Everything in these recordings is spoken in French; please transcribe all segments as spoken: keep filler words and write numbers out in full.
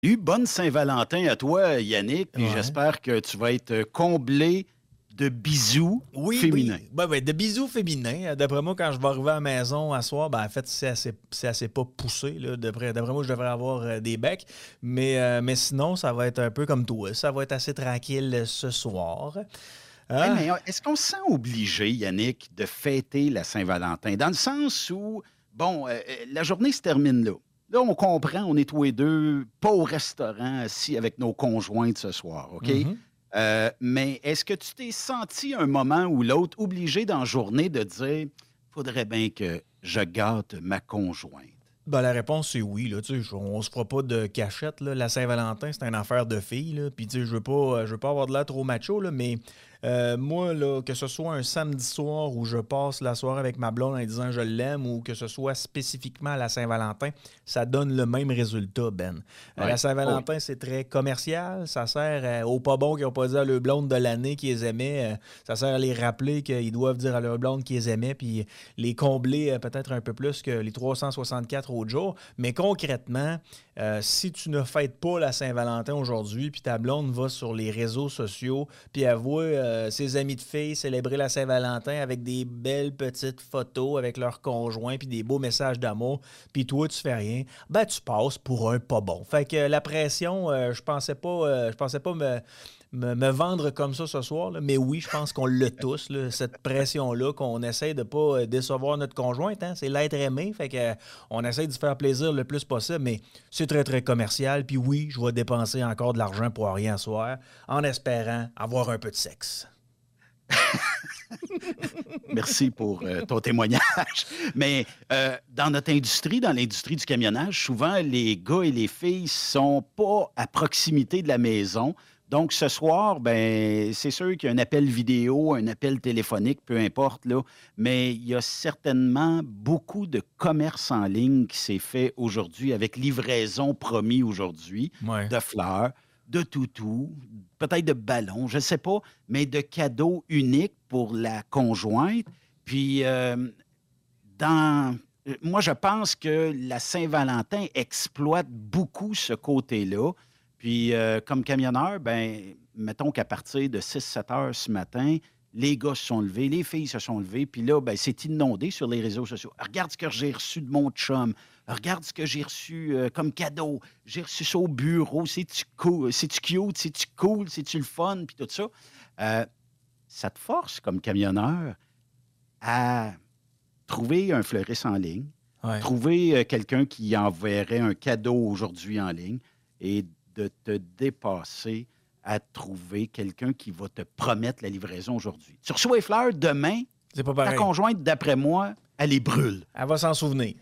Eu bonne Saint-Valentin à toi, Yannick, puis Ouais. j'espère que tu vas être comblé de bisous Oui, féminins. oui. Ben, ben, de bisous féminins. D'après moi, quand je vais arriver à la maison à soir, ben, en fait, c'est assez, c'est assez pas poussé. Là. D'après, d'après moi, je devrais avoir euh, des becs. Mais, euh, mais sinon, ça va être un peu comme toi. Ça va être assez tranquille euh, ce soir. Hey, Ah, mais euh, est-ce qu'on se sent obligé, Yannick, de fêter la Saint-Valentin? Dans le sens où, bon, euh, euh, la journée se termine là. Là, on comprend, on est tous les deux pas au restaurant assis avec nos conjointes ce soir, OK? mhm. Euh, mais est-ce que tu t'es senti un moment ou l'autre obligé dans la journée de dire, faudrait bien que je gâte ma conjointe? Ben, la réponse, c'est oui. Là, tu sais, je- on se fera pas de cachette. Là. La Saint-Valentin, c'est une affaire de filles. Là. Puis, tu sais, je veux pas, je veux pas avoir de l'air trop macho, là, mais euh, moi, là, que ce soit un samedi soir où je passe la soirée avec ma blonde en disant je l'aime ou que ce soit spécifiquement à la Saint-Valentin, ça donne le même résultat, Ben. Euh, Oui. la Oui. Saint-Valentin, c'est très commercial. Ça sert euh, aux pas bons qui n'ont pas dit à leur blonde de l'année qu'ils les aimaient. Euh, ça sert à les rappeler qu'ils doivent dire à leur blonde qu'ils les aimaient. Puis les combler euh, peut-être un peu plus que les trois cent soixante-quatre autres jours. Mais concrètement, euh, si tu ne fêtes pas la Saint-Valentin aujourd'hui, puis ta blonde va sur les réseaux sociaux, puis elle voit euh, ses amis de filles célébrer la Saint-Valentin avec des belles petites photos avec leurs conjoints, puis des beaux messages d'amour, puis toi, tu fais rien, ben tu passes pour un pas bon. Fait que la pression, euh, je pensais pas, euh, je pensais pas me me, me vendre comme ça ce soir, là. Mais oui, je pense qu'on l'a tous, là, cette pression-là, qu'on essaie de pas euh, décevoir notre conjointe. Hein, c'est l'être aimé, fait que, euh, on essaie de se faire plaisir le plus possible, mais c'est très, très commercial. Puis oui, je vais dépenser encore de l'argent pour rien ce soir, en espérant avoir un peu de sexe. Merci pour euh, ton témoignage. Mais euh, dans notre industrie, dans l'industrie du camionnage, souvent, les gars et les filles sont pas à proximité de la maison. Donc, ce soir, ben, c'est sûr qu'il y a un appel vidéo, un appel téléphonique, peu importe, là. Mais il y a certainement beaucoup de commerce en ligne qui s'est fait aujourd'hui avec livraison promis aujourd'hui Ouais. de fleurs, de toutous, peut-être de ballons, je ne sais pas, mais de cadeaux uniques pour la conjointe. Puis, euh, dans, euh, moi, je pense que la Saint-Valentin exploite beaucoup ce côté-là. Puis, euh, comme camionneur, ben, mettons qu'à partir de six sept heures ce matin, les gars se sont levés, les filles se sont levées, puis là, ben, c'est inondé sur les réseaux sociaux. Regarde ce que j'ai reçu de mon chum. Regarde ce que j'ai reçu euh, comme cadeau. J'ai reçu ça au bureau. C'est-tu cool? C'est-tu cute? C'est-tu cool? C'est-tu le fun? Puis tout ça. Euh, ça te force, comme camionneur, à trouver un fleuriste en ligne, Ouais. trouver euh, quelqu'un qui enverrait un cadeau aujourd'hui en ligne et de te dépasser à trouver quelqu'un qui va te promettre la livraison aujourd'hui. Tu reçois les fleurs demain, C'est pas ta pareil. conjointe, d'après moi, elle les brûle. Elle va s'en souvenir.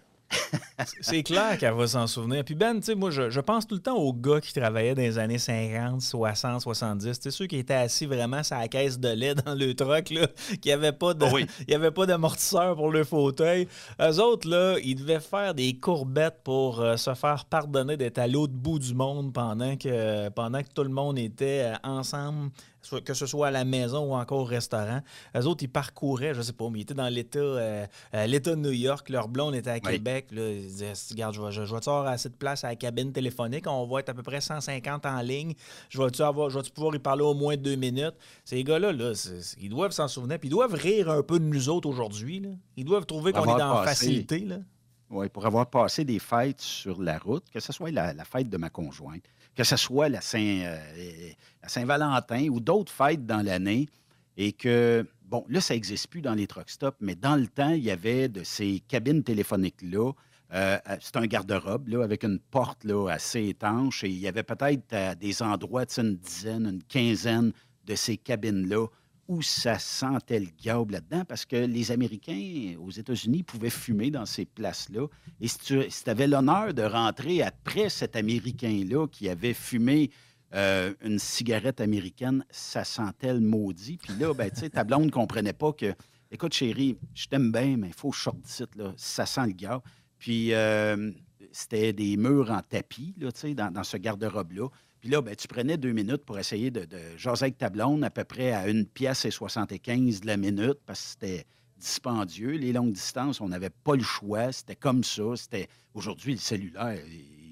C'est clair qu'elle va s'en souvenir. Puis Ben, tu sais, moi, je, je pense tout le temps aux gars qui travaillaient dans les années cinquante, soixante, soixante-dix. Tu sais, ceux qui étaient assis vraiment sur la caisse de lait dans le truck, là, qui n'avaient pas de, Oh oui. il y avait pas d'amortisseur pour le fauteuil. Eux autres, là, ils devaient faire des courbettes pour euh, se faire pardonner d'être à l'autre bout du monde pendant que, pendant que tout le monde était euh, ensemble, soit- que ce soit à la maison ou encore au restaurant. Eux autres, ils parcouraient, je sais pas, mais ils étaient dans l'État euh, euh, l'État de New York. Leur blonde était à Oui. Québec. Là, ils disaient, regarde, je vais, je, je vais te avoir assez de place à la cabine téléphonique. On va être à peu près cent cinquante en ligne. Je vais-tu avoir, je vais-tu pouvoir y parler au moins deux minutes? Ces gars-là, là, c'est- c'est- ils doivent s'en souvenir. Puis ils doivent rire un peu de nous autres aujourd'hui, là. Ils doivent trouver Pour qu'on est avoir dans la passé, facilité, là. ouais, pour avoir passé des fêtes sur la route, que ce soit la, la fête de ma conjointe, que ce soit la Saint, euh, la Saint-Valentin ou d'autres fêtes dans l'année, et que, bon, là, ça n'existe plus dans les truck stops, mais dans le temps, il y avait de ces cabines téléphoniques-là. Euh, euh, c'est un garde-robe là, avec une porte là, assez étanche, et il y avait peut-être à des endroits, tu sais, une dizaine, une quinzaine de ces cabines-là où ça sentait le diable là-dedans, parce que les Américains aux États-Unis pouvaient fumer dans ces places-là. Et si tu si avais l'honneur de rentrer après cet Américain-là qui avait fumé euh, une cigarette américaine, ça sentait le maudit. Puis là, ben, tu sais, ta blonde ne comprenait pas que, écoute, chérie, je t'aime bien, mais il faut que je sorte d'ici, là. Ça sent le gars. Puis euh, c'était des murs en tapis, là, tu sais, dans, dans ce garde-robe-là. Puis là, ben, tu prenais deux minutes pour essayer de, de jaser avec ta blonde à peu près à une pièce et soixante-quinze de la minute parce que c'était dispendieux. Les longues distances, on n'avait pas le choix. C'était comme ça. C'était aujourd'hui, le cellulaire, il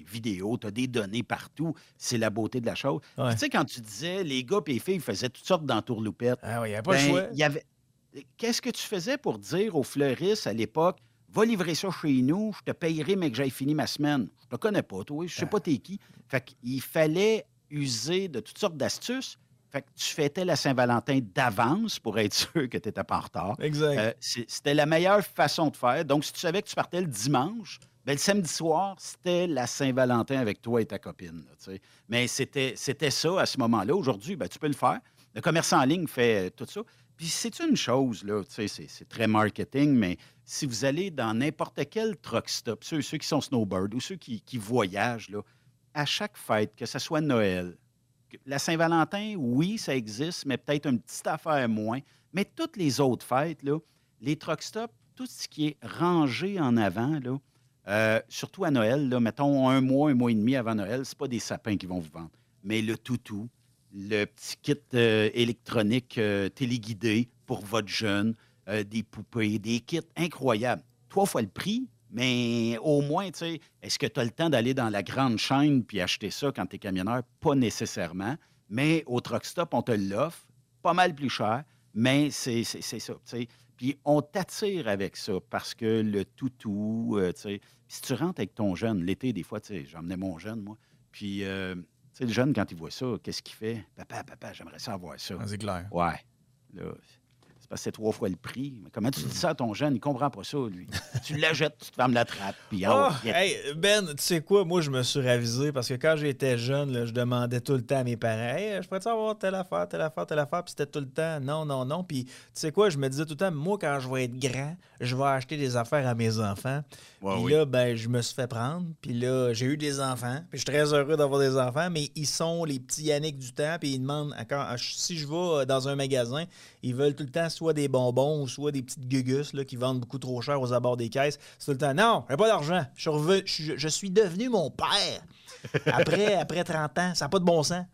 vidéos, tu as des données partout. C'est la beauté de la chose. Puis Ouais. tu sais, quand tu disais les gars et les filles faisaient toutes sortes d'entourloupettes, Ah oui, il n'y avait pas le ben choix. il y avait. Qu'est-ce que tu faisais pour dire aux fleuristes à l'époque, va livrer ça chez nous, je te payerai, mais que j'aille fini ma semaine? Je te connais pas, toi, je sais pas t'es qui. Fait qu'il fallait user de toutes sortes d'astuces. Fait que tu fêtais la Saint-Valentin d'avance pour être sûr que tu n'étais pas en retard. Exact. Euh, c'est- c'était la meilleure façon de faire. Donc, si tu savais que tu partais le dimanche, ben, le samedi soir, c'était la Saint-Valentin avec toi et ta copine. Là, tu sais. Mais c'était c'était ça à ce moment-là. Aujourd'hui, ben, tu peux le faire. Le commerce en ligne fait euh, tout ça. Puis c'est une chose, là, tu sais, c'est c'est très marketing, mais si vous allez dans n'importe quel truck stop, ceux, ceux qui sont snowbird ou ceux qui, qui voyagent, là, à chaque fête, que ce soit Noël, que- la Saint-Valentin, oui, ça existe, mais peut-être une petite affaire moins. Mais toutes les autres fêtes, là, les truck stops, tout ce qui est rangé en avant, là, euh, surtout à Noël, là, mettons un mois, un mois et demi avant Noël, c'est pas des sapins qui vont vous vendre. Mais le toutou, le petit kit euh, électronique euh, téléguidé pour votre jeune, euh, des poupées, des kits incroyables. Trois fois le prix, mais au moins, tu sais, est-ce que tu as le temps d'aller dans la grande chaîne puis acheter ça quand tu es camionneur? Pas nécessairement. Mais au truck stop, on te l'offre, pas mal plus cher, mais c'est c'est- c'est ça, tu sais. Puis on t'attire avec ça parce que le toutou, euh, tu sais, puis si tu rentres avec ton jeune, l'été, des fois, tu sais, j'emmenais mon jeune, moi, puis, euh, tu sais, le jeune, quand il voit ça, qu'est-ce qu'il fait? Papa, papa, j'aimerais ça avoir ça. Ah, c'est clair. Ouais. Là, c'est parce que c'est trois fois le prix. Mais comment tu dis ça à ton jeune? Il comprend pas ça, lui. Tu l'achètes, tu te fermes la trappe, puis ah, Oh, ouais, hey, Ben, tu sais quoi? Moi, je me suis ravisé parce que quand j'étais jeune, là, je demandais tout le temps à mes parents, hey, je pourrais-tu avoir telle affaire, telle affaire, telle affaire? Puis c'était tout le temps non, non, non. Puis tu sais quoi? Je me disais tout le temps, moi, quand je vais être grand, je vais acheter des affaires à mes enfants. ouais, Puis oui. là, ben, je me suis fait prendre. Puis là, j'ai eu des enfants. Puis je suis très heureux d'avoir des enfants, mais ils sont les petits Yannick du temps. Puis ils demandent, quand, si je vais dans un magasin, ils veulent tout le temps soit des bonbons ou soit des petites gugus là, qui vendent beaucoup trop cher aux abords des caisses. C'est tout le temps, non, j'ai pas d'argent. Je suis, revenu- je, je suis devenu mon père après, après trente ans. Ça n'a pas de bon sens.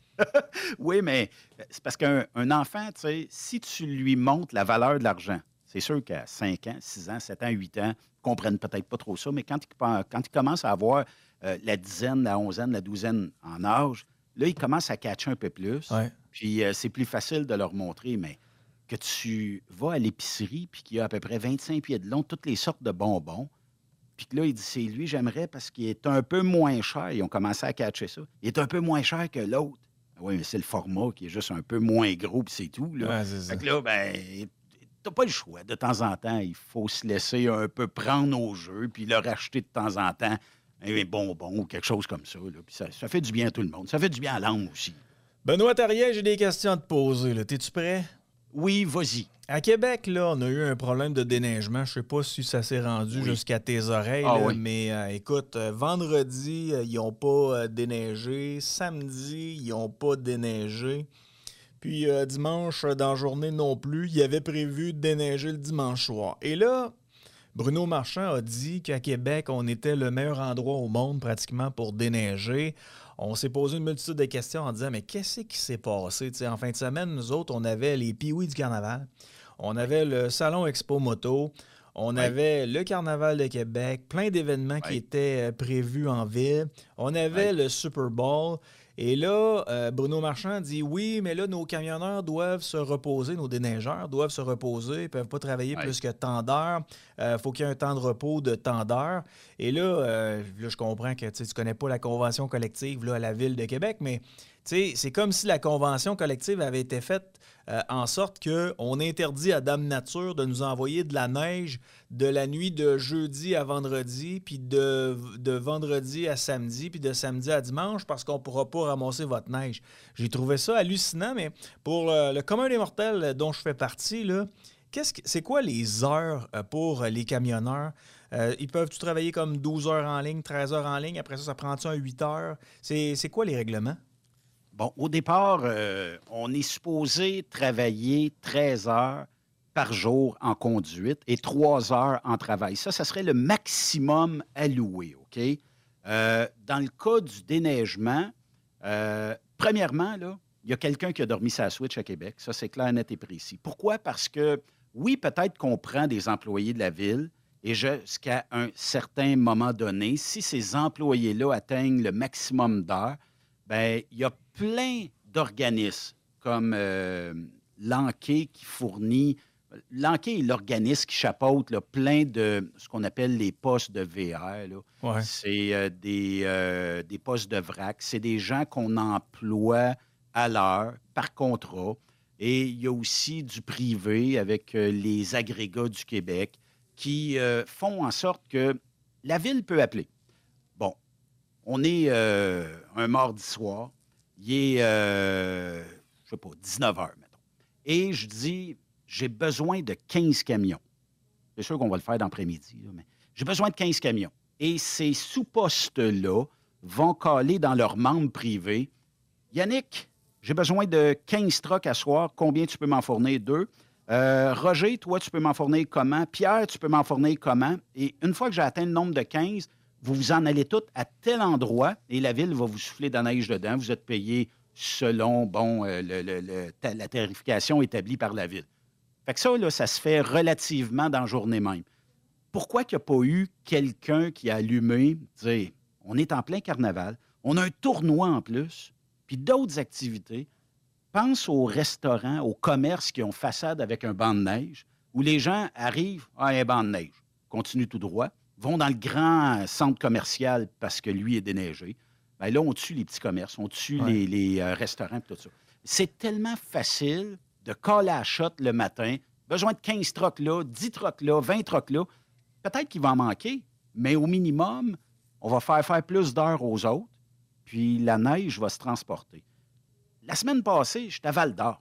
Oui, mais c'est parce qu'un un enfant, tu sais, si tu lui montres la valeur de l'argent, c'est sûr qu'à cinq ans, six ans, sept ans, huit ans, ils ne comprennent peut-être pas trop ça, mais quand ils, pen- quand ils commencent à avoir euh, la dizaine, la onzaine, la douzaine en âge, là, ils commencent à catcher un peu plus. Ouais. Puis euh, c'est plus facile de leur montrer, mais que tu vas à l'épicerie puis qu'il y a à peu près vingt-cinq pieds de long, toutes les sortes de bonbons, puis que là, il dit, c'est lui, j'aimerais parce qu'il est un peu moins cher. Ils ont commencé à catcher ça. Il est un peu moins cher que l'autre. Oui, mais c'est le format qui est juste un peu moins gros, puis c'est tout. Là. Ouais, c'est ça. Fait que là, ben, t'as pas le choix. De temps en temps, il faut se laisser un peu prendre au jeu, puis leur acheter de temps en temps un bonbon ou quelque chose comme ça. Là. Puis ça, ça fait du bien à tout le monde. Ça fait du bien à l'âme aussi. Benoît Thariet, j'ai des questions à te poser. là. T'es-tu prêt? Oui, vas-y. À Québec, là, on a eu un problème de déneigement. Je sais pas si ça s'est rendu Oui. jusqu'à tes oreilles, Ah là, oui. mais euh, écoute, euh, vendredi, euh, ils n'ont pas euh, déneigé. Samedi, ils n'ont pas déneigé. Puis euh, dimanche, euh, dans la journée non plus, il avait prévu de déneiger le dimanche soir. Et là, Bruno Marchand a dit qu'à Québec, on était le meilleur endroit au monde pratiquement pour déneiger. On s'est posé une multitude de questions en disant, mais qu'est-ce qui s'est passé? T'sais, en fin de semaine, nous autres, on avait les Pee-Wee du carnaval. On avait le Salon Expo Moto. On Oui. avait le Carnaval de Québec, plein d'événements qui Oui. étaient euh, prévus en ville. On avait Oui. le Super Bowl. Et là, euh, Bruno Marchand dit oui, mais là, nos camionneurs doivent se reposer, nos déneigeurs doivent se reposer, ils ne peuvent pas travailler Oui. plus que tant d'heures. Il euh, faut qu'il y ait un temps de repos de tant d'heures. Et là, euh, là je comprends que tu ne connais pas la convention collective là, à la Ville de Québec, mais c'est comme si la convention collective avait été faite euh, en sorte qu'on interdit à Dame Nature de nous envoyer de la neige de la nuit de jeudi à vendredi, puis de, de vendredi à samedi, puis de samedi à dimanche, parce qu'on ne pourra pas ramasser votre neige. J'ai trouvé ça hallucinant, mais pour euh, le commun des mortels dont je fais partie, là, qu'est-ce que, c'est quoi les heures euh, pour les camionneurs? Euh, ils peuvent-tu travailler comme douze heures en ligne, treize heures en ligne? Après ça, ça prend-tu un huit heures? C'est, c'est quoi les règlements? Bon, au départ, euh, on est supposé travailler treize heures par jour en conduite et trois heures en travail. Ça, ça serait le maximum alloué, OK? Euh, dans le cas du déneigement, euh, premièrement, là, il y a quelqu'un qui a dormi sa switch à Québec. Ça, c'est clair, net et précis. Pourquoi? Parce que, oui, peut-être qu'on prend des employés de la ville Et jusqu'à un certain moment donné, si ces employés-là atteignent le maximum d'heures, ben il y a plein d'organismes comme euh, l'Anquet qui fournit. L'Anquet est l'organisme qui chapeaute là, plein de ce qu'on appelle les postes de V R, là. Ouais. C'est euh, des, euh, des postes de vrac. C'est des gens qu'on emploie à l'heure, par contrat. Et il y a aussi du privé avec euh, les agrégats du Québec qui euh, font en sorte que la ville peut appeler. Bon, on est euh, un mardi soir, il est, euh, je sais pas, dix-neuf heures, mettons. Et je dis, j'ai besoin de quinze camions. C'est sûr qu'on va le faire dans l'après-midi, là, mais j'ai besoin de quinze camions. Et ces sous-postes-là vont caler dans leurs membres privés. Yannick, j'ai besoin de quinze trucks à soir. Combien tu peux m'en fournir? Deux. Euh, Roger, toi, tu peux m'en fournir comment? Pierre, tu peux m'en fournir comment? Et une fois que j'ai atteint le nombre de quinze, vous vous en allez tous à tel endroit et la ville va vous souffler de la neige dedans. Vous êtes payé selon, bon, euh, le- le- le- ta- la tarification établie par la ville. Fait que ça, là, ça se fait relativement dans la journée même. Pourquoi qu'il n'y a pas eu quelqu'un qui a allumé, dire, on est en plein carnaval, on a un tournoi en plus, puis d'autres activités. Pense aux restaurants, aux commerces qui ont façade avec un banc de neige, où les gens arrivent, ah, un banc de neige, continuent tout droit, vont dans le grand centre commercial parce que lui est déneigé. Bien là, on tue les petits commerces, on tue Ouais. les, les, euh, restaurants, puis tout ça. C'est tellement facile de caler à la shot le matin. Besoin de quinze trucks là, dix trucks là, vingt trucks là. Peut-être qu'il va en manquer, mais au minimum, on va faire faire plus d'heures aux autres, puis la neige va se transporter. La semaine passée, j'étais à Val-d'Or.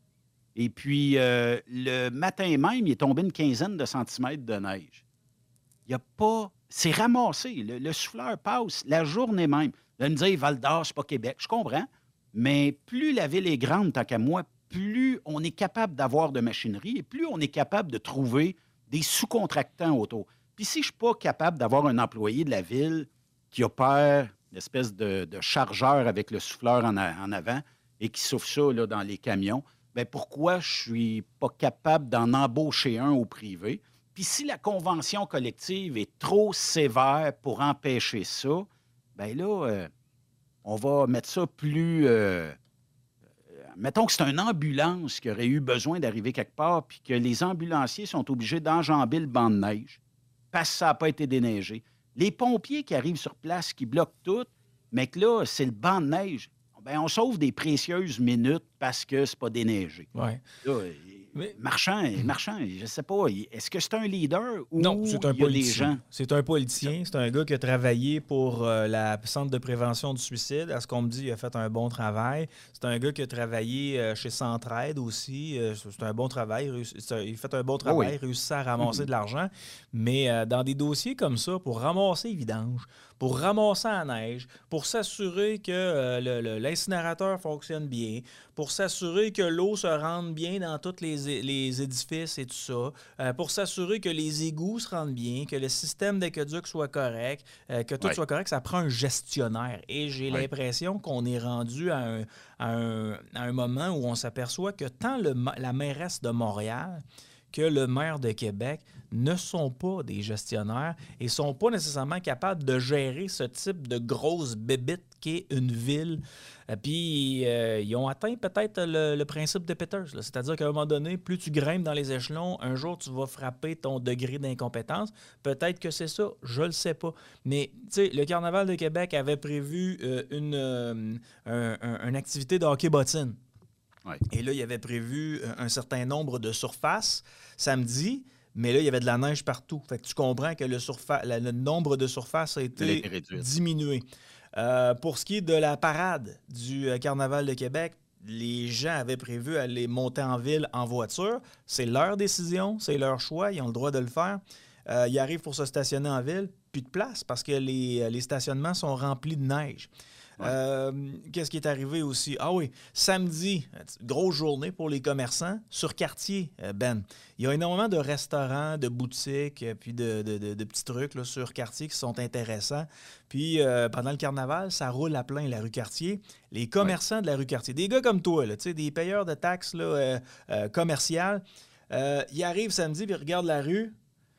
Et puis, euh, le matin même, il est tombé une quinzaine de centimètres de neige. Il n'y a pas. C'est ramassé. Le, le souffleur passe la journée même. De me dire, Val-d'Or, c'est pas Québec. Je comprends. Mais plus la ville est grande, tant qu'à moi, plus on est capable d'avoir de machinerie et plus on est capable de trouver des sous-contractants autour. Puis si je ne suis pas capable d'avoir un employé de la ville qui opère une espèce de, de chargeur avec le souffleur en, a- en avant et qui souffle ça là, dans les camions, bien pourquoi je ne suis pas capable d'en embaucher un au privé? Puis si la convention collective est trop sévère pour empêcher ça, bien là, euh, on va mettre ça plus... euh, mettons que c'est une ambulance qui aurait eu besoin d'arriver quelque part, puis que les ambulanciers sont obligés d'enjamber le banc de neige parce que ça n'a pas été déneigé. Les pompiers qui arrivent sur place, qui bloquent tout, mais que là, c'est le banc de neige. Bien, on sauve des précieuses minutes parce que c'est pas déneigé. Ouais. Là, Mais Marchand, Marchand, je ne sais pas, est-ce que c'est un leader non, ou c'est un il y a des politicien. gens? C'est un politicien. C'est un gars qui a travaillé pour euh, la Centre de prévention du suicide. À ce qu'on me dit, il a fait un bon travail. C'est un gars qui a travaillé euh, chez Centraide aussi. Euh, c'est un bon travail. Réussi- c'est- Il a fait un bon Oui, travail, oui. réussi à ramasser Mhm. de l'argent. Mais euh, dans des dossiers comme ça, pour ramasser les vidanges, pour ramasser la neige, pour s'assurer que euh, le- le- l'incinérateur fonctionne bien, pour s'assurer que l'eau se rende bien dans tous les, é- les édifices et tout ça, euh, pour s'assurer que les égouts se rendent bien, que le système d'aqueduc soit correct, euh, que tout Oui, soit correct, ça prend un gestionnaire. Et j'ai oui, l'impression qu'on est rendu à un, à un- à un moment où on s'aperçoit que tant le ma- la mairesse de Montréal que le maire de Québec ne sont pas des gestionnaires et sont pas nécessairement capables de gérer ce type de grosse bébite qu'est une ville. Euh, Puis euh, ils ont atteint peut-être le, le principe de Peters, là. C'est-à-dire qu'à un moment donné, plus tu grimpes dans les échelons, un jour tu vas frapper ton degré d'incompétence. Peut-être que c'est ça, je le sais pas. Mais tu sais, le Carnaval de Québec avait prévu euh, une, euh, un- un- une activité de hockey bottine. oui. Et là, il avait prévu euh, un certain nombre de surfaces samedi, mais là, il y avait de la neige partout. Fait que tu comprends que le, surfa- la- le nombre de surfaces a Elle a été été réduite. diminué. Euh, pour ce qui est de la parade du euh, Carnaval de Québec, les gens avaient prévu aller monter en ville en voiture. C'est leur décision, c'est leur choix, ils ont le droit de le faire. Euh, ils arrivent pour se stationner en ville, plus de place parce que les, les stationnements sont remplis de neige. Ouais. Euh, Qu'est-ce qui est arrivé aussi? Ah oui, samedi, grosse journée pour les commerçants sur quartier, euh, Ben. Il y a énormément de restaurants, de boutiques, euh, puis de, de- de- de petits trucs là, sur quartier qui sont intéressants. Puis euh, pendant le carnaval, ça roule à plein la rue Cartier. Les commerçants de la rue Cartier, des gars comme toi, là, tu sais, des payeurs de taxes là, euh, euh, commerciales, euh, ils arrivent samedi puis ils regardent la rue.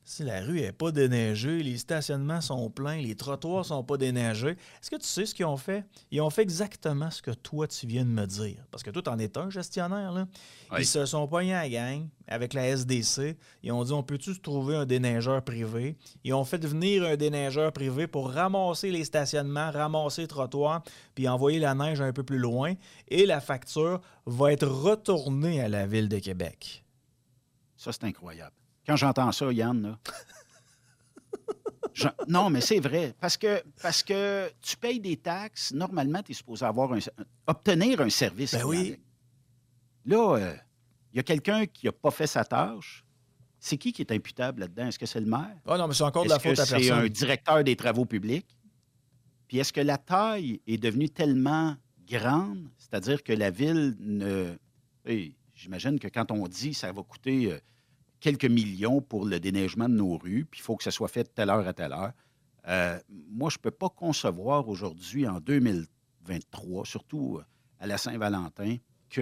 Si la rue n'est pas déneigée, les stationnements sont pleins, les trottoirs sont pas déneigés, est-ce que tu sais ce qu'ils ont fait? Ils ont fait exactement ce que toi, tu viens de me dire. Parce que toi, tu en es un gestionnaire, là. Ils Oui. se sont pognés à la gang avec la S D C. Ils ont dit, on peut-tu se trouver un déneigeur privé? Ils ont fait venir un déneigeur privé pour ramasser les stationnements, ramasser les trottoirs, puis envoyer la neige un peu plus loin. Et la facture va être retournée à la Ville de Québec. Ça, c'est incroyable. Quand j'entends ça, Yann, là, je- non, mais c'est vrai. Parce que, parce que tu payes des taxes, normalement, tu es supposé avoir un, obtenir un service. Ben qui vient oui. avec. Là, il y a quelqu'un qui n'a pas fait sa tâche. C'est qui qui est imputable là-dedans? Est-ce que c'est le maire? Ah non, mais c'est encore de la Est-ce que faute à c'est un personne. directeur des travaux publics? Puis est-ce que la taille est devenue tellement grande, c'est-à-dire que la ville ne... Hey, j'imagine que quand on dit ça va coûter euh, quelques millions pour le déneigement de nos rues, puis il faut que ça soit fait de telle heure à telle heure, euh, moi, je ne peux pas concevoir aujourd'hui, en deux mille vingt-trois, surtout euh, à la Saint-Valentin,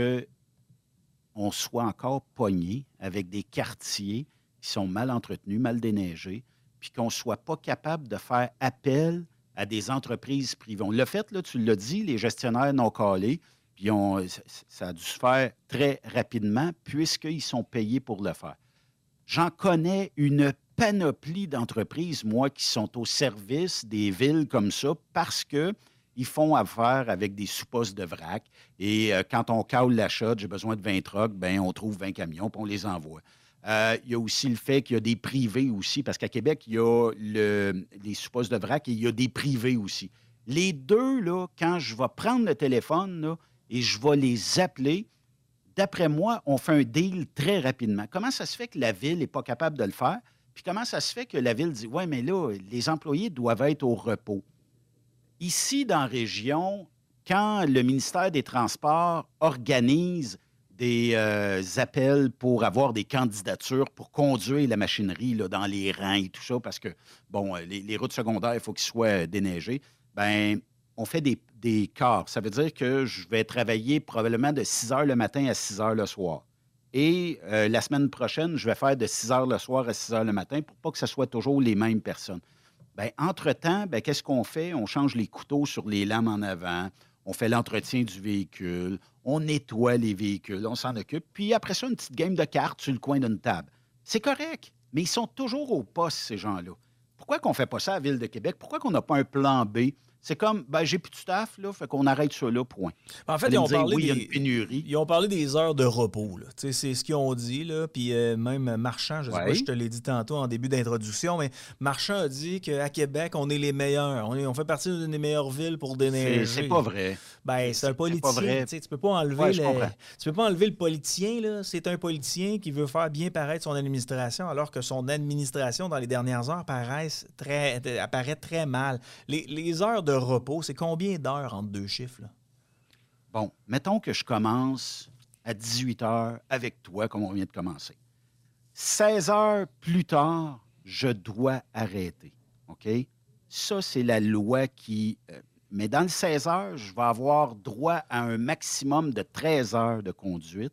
qu'on soit encore pogné avec des quartiers qui sont mal entretenus, mal déneigés, puis qu'on ne soit pas capable de faire appel à des entreprises privées. On l'a fait, là, tu l'as dit, les gestionnaires non calés, puis on- ça ça a dû se faire très rapidement puisqu'ils sont payés pour le faire. J'en connais une panoplie d'entreprises, moi, qui sont au service des villes comme ça parce que ils font affaire avec des sous-postes de vrac. Et euh, quand on cale la shot, j'ai besoin de vingt trucks, ben on trouve vingt camions puis on les envoie. Euh, il y a aussi le fait qu'il y a des privés aussi, parce qu'à Québec, il y a le- les sous-postes de vrac et il y a des privés aussi. Les deux, là, quand je vais prendre le téléphone là, et je vais les appeler, d'après moi, on fait un deal très rapidement. Comment ça se fait que la Ville n'est pas capable de le faire? Puis comment ça se fait que la Ville dit, ouais, mais là, les employés doivent être au repos? Ici, dans la région, quand le ministère des Transports organise des euh, appels pour avoir des candidatures pour conduire la machinerie là, dans les rangs et tout ça, parce que, bon, les, les routes secondaires, il faut qu'ils soient déneigées, bien, on fait des, des quarts. Ça veut dire que je vais travailler probablement de six heures le matin à six heures le soir. Et euh, la semaine prochaine, je vais faire de six heures le soir à six heures le matin pour pas que ce soit toujours les mêmes personnes. Bien, entre-temps, ben, qu'est-ce qu'on fait? On change les couteaux sur les lames en avant, on fait l'entretien du véhicule, on nettoie les véhicules, on s'en occupe. Puis après ça, une petite game de cartes sur le coin d'une table. C'est correct, mais ils sont toujours au poste, ces gens-là. Pourquoi qu'on ne fait pas ça à la Ville de Québec? Pourquoi qu'on n'a pas un plan B? C'est comme, ben, j'ai plus de staff, là, fait qu'on arrête ça là, point. En Vous fait, allez ils me ont dire, parlé oui, il y a une des, pénurie. ils ont parlé des heures de repos, là. Tu sais, c'est ce qu'ils ont dit, là. Puis euh, même Marchand, je sais pas si je Oui, te l'ai dit tantôt en début d'introduction, mais Marchand a dit qu'à Québec, on est les meilleurs. On, est- on fait partie d'une des meilleures villes pour c'est c'est pas déneiger. vrai. Ben, C'est c'est un c'est- c'est pas politicien, tu vrai. sais, tu peux pas enlever Oui, je le, comprends. tu peux pas enlever le politicien, là. C'est un politicien qui veut faire bien paraître son administration, alors que son administration, dans les dernières heures, paraissent très, apparaît très mal. Les, les heures de repos, c'est combien d'heures entre deux chiffres, là? Bon, mettons que je commence à dix-huit heures avec toi, comme on vient de commencer. seize heures plus tard, je dois arrêter. OK? Ça, c'est la loi qui... euh, mais dans le seize heures, je vais avoir droit à un maximum de treize heures de conduite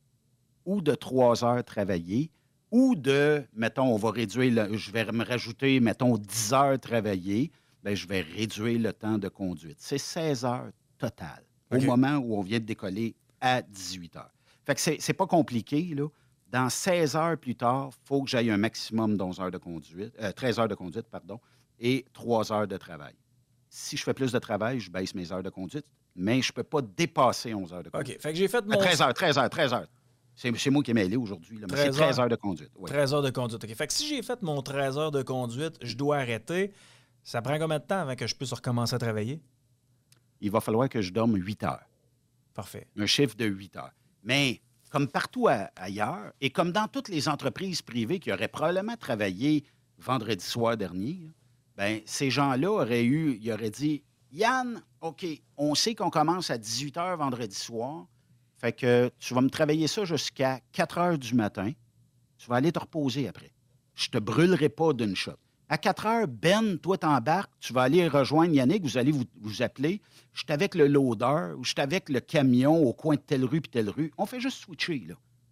ou de trois heures travaillées ou de, mettons, on va réduire, le- je vais me rajouter, mettons, dix heures travaillées, bien, je vais réduire le temps de conduite. C'est seize heures totales au OK. moment où on vient de décoller à dix-huit heures. Fait que c'est c'est pas compliqué, là. Dans seize heures plus tard, il faut que j'aille un maximum d'onze heures de conduite, euh, treize heures de conduite, pardon, et trois heures de travail. Si je fais plus de travail, je baisse mes heures de conduite, mais je ne peux pas dépasser onze heures de OK. conduite. Fait que j'ai fait À mon treize heures, treize heures, treize heures. C'est c'est moi qui ai mêlé aujourd'hui, là, mais c'est treize treize heures. heures de conduite. Oui. treize heures de conduite. OK. Fait que si j'ai fait mon treize heures de conduite, je dois arrêter. Ça prend combien de temps avant que je puisse recommencer à travailler? Il va falloir que je dorme huit heures. Parfait. Un chiffre de huit heures. Mais comme partout a- ailleurs, et comme dans toutes les entreprises privées qui auraient probablement travaillé vendredi soir dernier, là, ben, ces gens-là auraient eu, ils auraient dit, Yann, OK, on sait qu'on commence à dix-huit heures vendredi soir, fait que tu vas me travailler ça jusqu'à quatre heures du matin. Tu vas aller te reposer après. Je te brûlerai pas d'une shot. À quatre heures, Ben, toi, t'embarques, tu vas aller rejoindre Yannick, vous allez vous, vous appeler. Je suis avec le loader ou je suis avec le camion au coin de telle rue puis telle rue. On fait juste switcher, là.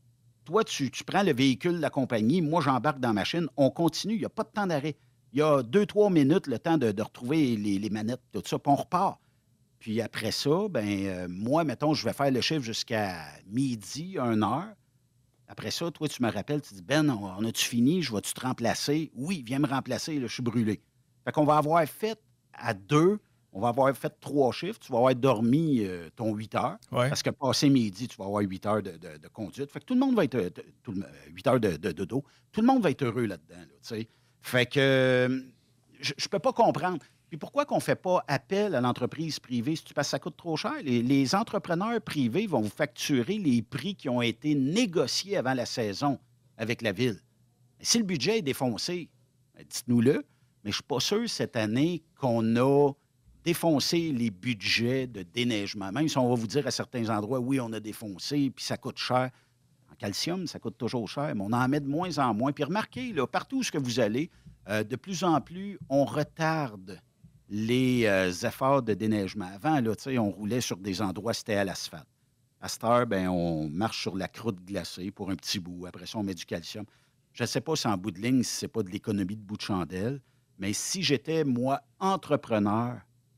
toi, tu, tu prends le véhicule de la compagnie, moi, j'embarque dans la machine, on continue, il n'y a pas de temps d'arrêt. Il y a deux, trois minutes, le temps de, de retrouver les, les manettes, tout ça, puis on repart. Puis après ça, ben euh, moi, mettons, je vais faire le chiffre jusqu'à midi, une heure. Après ça, toi, tu me rappelles, tu dis, Ben, on, on a-tu fini? Je vais-tu te remplacer? Oui, viens me remplacer, là, je suis brûlé. Fait qu'on va avoir fait à deux, on va avoir fait trois chiffres, tu vas avoir dormi euh, ton huit heures, Ouais. parce que passé midi, tu vas avoir huit heures de, de- de conduite. Fait que tout le monde va être, euh, t- tout le- euh, huit heures de, de, de dos. Tout le monde va être heureux là-dedans, là, tu sais. Fait que euh, je ne peux pas comprendre. Puis pourquoi qu'on ne fait pas appel à l'entreprise privée? Si tu passes, ça coûte trop cher. Les, les entrepreneurs privés vont vous facturer les prix qui ont été négociés avant la saison avec la ville. Mais si le budget est défoncé, ben, dites-nous-le, mais je ne suis pas sûr cette année qu'on a défoncé les budgets de déneigement. Même si on va vous dire à certains endroits, oui, on a défoncé, puis ça coûte cher. En calcium, ça coûte toujours cher, mais on en met de moins en moins. Puis remarquez, là, partout où ce que vous allez, euh, de plus en plus, on retarde les euh, efforts de déneigement. Avant, là, tu sais, on roulait sur des endroits, c'était à l'asphalte. À cette heure, ben, on marche sur la croûte glacée pour un petit bout. Après ça, on met du calcium. Je ne sais pas si en bout de ligne, si ce n'est pas de l'économie de bout de chandelle, mais si j'étais, moi, entrepreneur,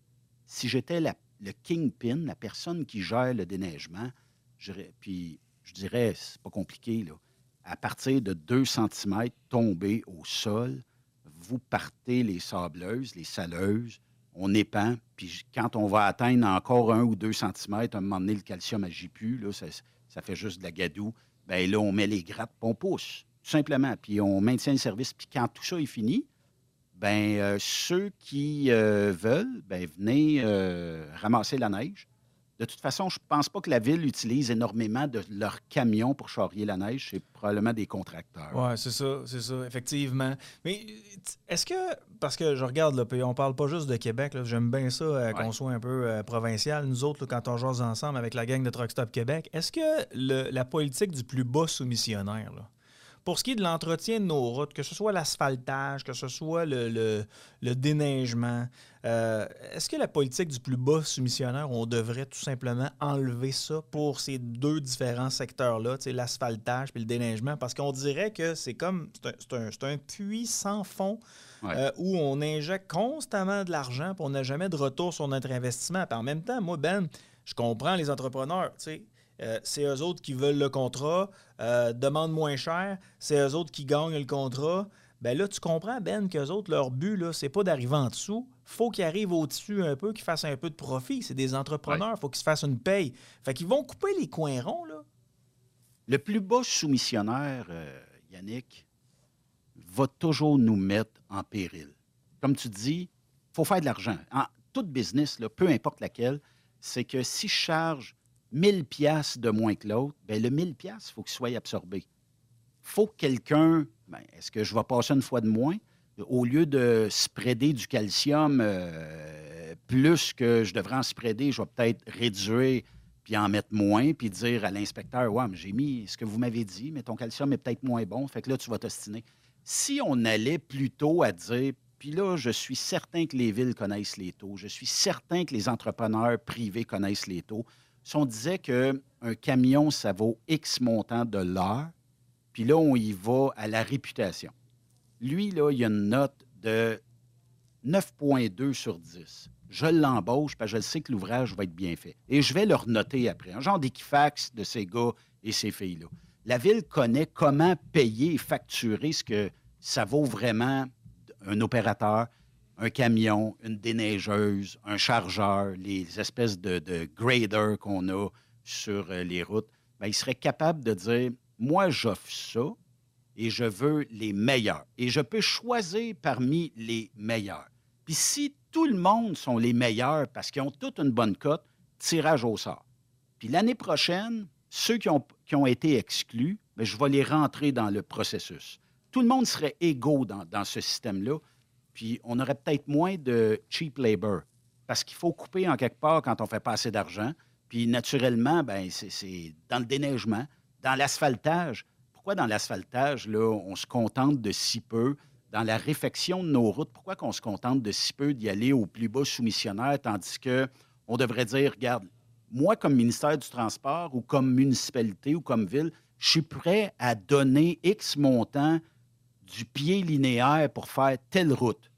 si j'étais la- le kingpin, la personne qui gère le déneigement, je dirais- puis je dirais, c'est pas compliqué, là, à partir de deux centimètres tombés au sol, vous partez les sableuses, les saleuses, on épand, puis j- quand on va atteindre encore un ou deux centimètres, à un moment donné, le calcium n'agit plus, là, ça, ça fait juste de la gadoue, bien là, on met les grattes, puis on pousse, tout simplement, puis on maintient le service, puis quand tout ça est fini, ben, euh, ceux qui euh, veulent, ben, venez euh, ramasser la neige. De toute façon, je ne pense pas que la ville utilise énormément de leurs camions pour charrier la neige. C'est probablement des contracteurs. Ouais, c'est ça, c'est ça, effectivement. Mais euh, t- est-ce que, parce que je regarde, là, puis on parle pas juste de Québec, là, j'aime bien ça, euh, Ouais. qu'on soit un peu euh, provincial, nous autres, là, quand on jase ensemble avec la gang de Truck Stop Québec, est-ce que le- la politique du plus bas soumissionnaire, là, pour ce qui est de l'entretien de nos routes, que ce soit l'asphaltage, que ce soit le, le- le déneigement, euh, est-ce que la politique du plus bas soumissionnaire, on devrait tout simplement enlever ça pour ces deux différents secteurs-là, tu sais, l'asphaltage et le déneigement? Parce qu'on dirait que c'est comme, c'est un, c'est un- c'est un puits sans fond Ouais. euh, où on injecte constamment de l'argent puis on n'a jamais de retour sur notre investissement. Puis en même temps, moi, Ben, je comprends les entrepreneurs, tu sais. Euh, c'est eux autres qui veulent le contrat, euh, demandent moins cher, c'est eux autres qui gagnent le contrat. Ben là, tu comprends, Ben, qu'eux autres, leur but, là, c'est pas d'arriver en dessous. Faut qu'ils arrivent au-dessus un peu, qu'ils fassent un peu de profit. C'est des Ouais. entrepreneurs, faut qu'ils se fassent une paye. Fait qu'ils vont couper les coins ronds, là. Le plus bas soumissionnaire, euh, Yannick, va toujours nous mettre en péril. Comme tu dis, il faut faire de l'argent. En toute business, là, peu importe laquelle, c'est que si je charge mille pièces de moins que l'autre, ben le mille pièces, il faut qu'il soit absorbé. Faut que quelqu'un, ben, est-ce que je vais passer une fois de moins? Au lieu de spreader du calcium euh, plus que je devrais en spreader, je vais peut-être réduire puis en mettre moins, puis dire à l'inspecteur, ouais, mais j'ai mis ce que vous m'avez dit, mais ton calcium est peut-être moins bon, fait que là, tu vas t'ostiner. Si on allait plutôt à dire, puis là, je suis certain que les villes connaissent les taux, je suis certain que les entrepreneurs privés connaissent les taux. Si on disait qu'un camion, ça vaut X montant de l'heure, puis là, on y va à la réputation. Lui, là, il a une note de neuf virgule deux sur dix. Je l'embauche parce que je sais que l'ouvrage va être bien fait. Et je vais leur noter après. Un genre d'équifax de ces gars et ces filles-là. La ville connaît comment payer et facturer ce que ça vaut vraiment un opérateur, un camion, une déneigeuse, un chargeur, les espèces de, de graders qu'on a sur euh, les routes. Bien, ils seraient capables de dire, moi, j'offre ça et je veux les meilleurs. Et je peux choisir parmi les meilleurs. Puis si tout le monde sont les meilleurs parce qu'ils ont toute une bonne cote, tirage au sort. Puis l'année prochaine, ceux qui ont, qui ont été exclus, bien, je vais les rentrer dans le processus. Tout le monde serait égaux dans, dans ce système-là. Puis on aurait peut-être moins de cheap labor. Parce qu'il faut couper en quelque part quand on fait pas assez d'argent. Puis naturellement, ben c'est c'est dans le déneigement, dans l'asphaltage. Pourquoi dans l'asphaltage, là, on se contente de si peu? Dans la réfection de nos routes, pourquoi qu'on se contente de si peu d'y aller au plus bas soumissionnaire, tandis que on devrait dire, regarde, moi, comme ministère du Transport ou comme municipalité ou comme ville, je suis prêt à donner X montant du pied linéaire pour faire telle route.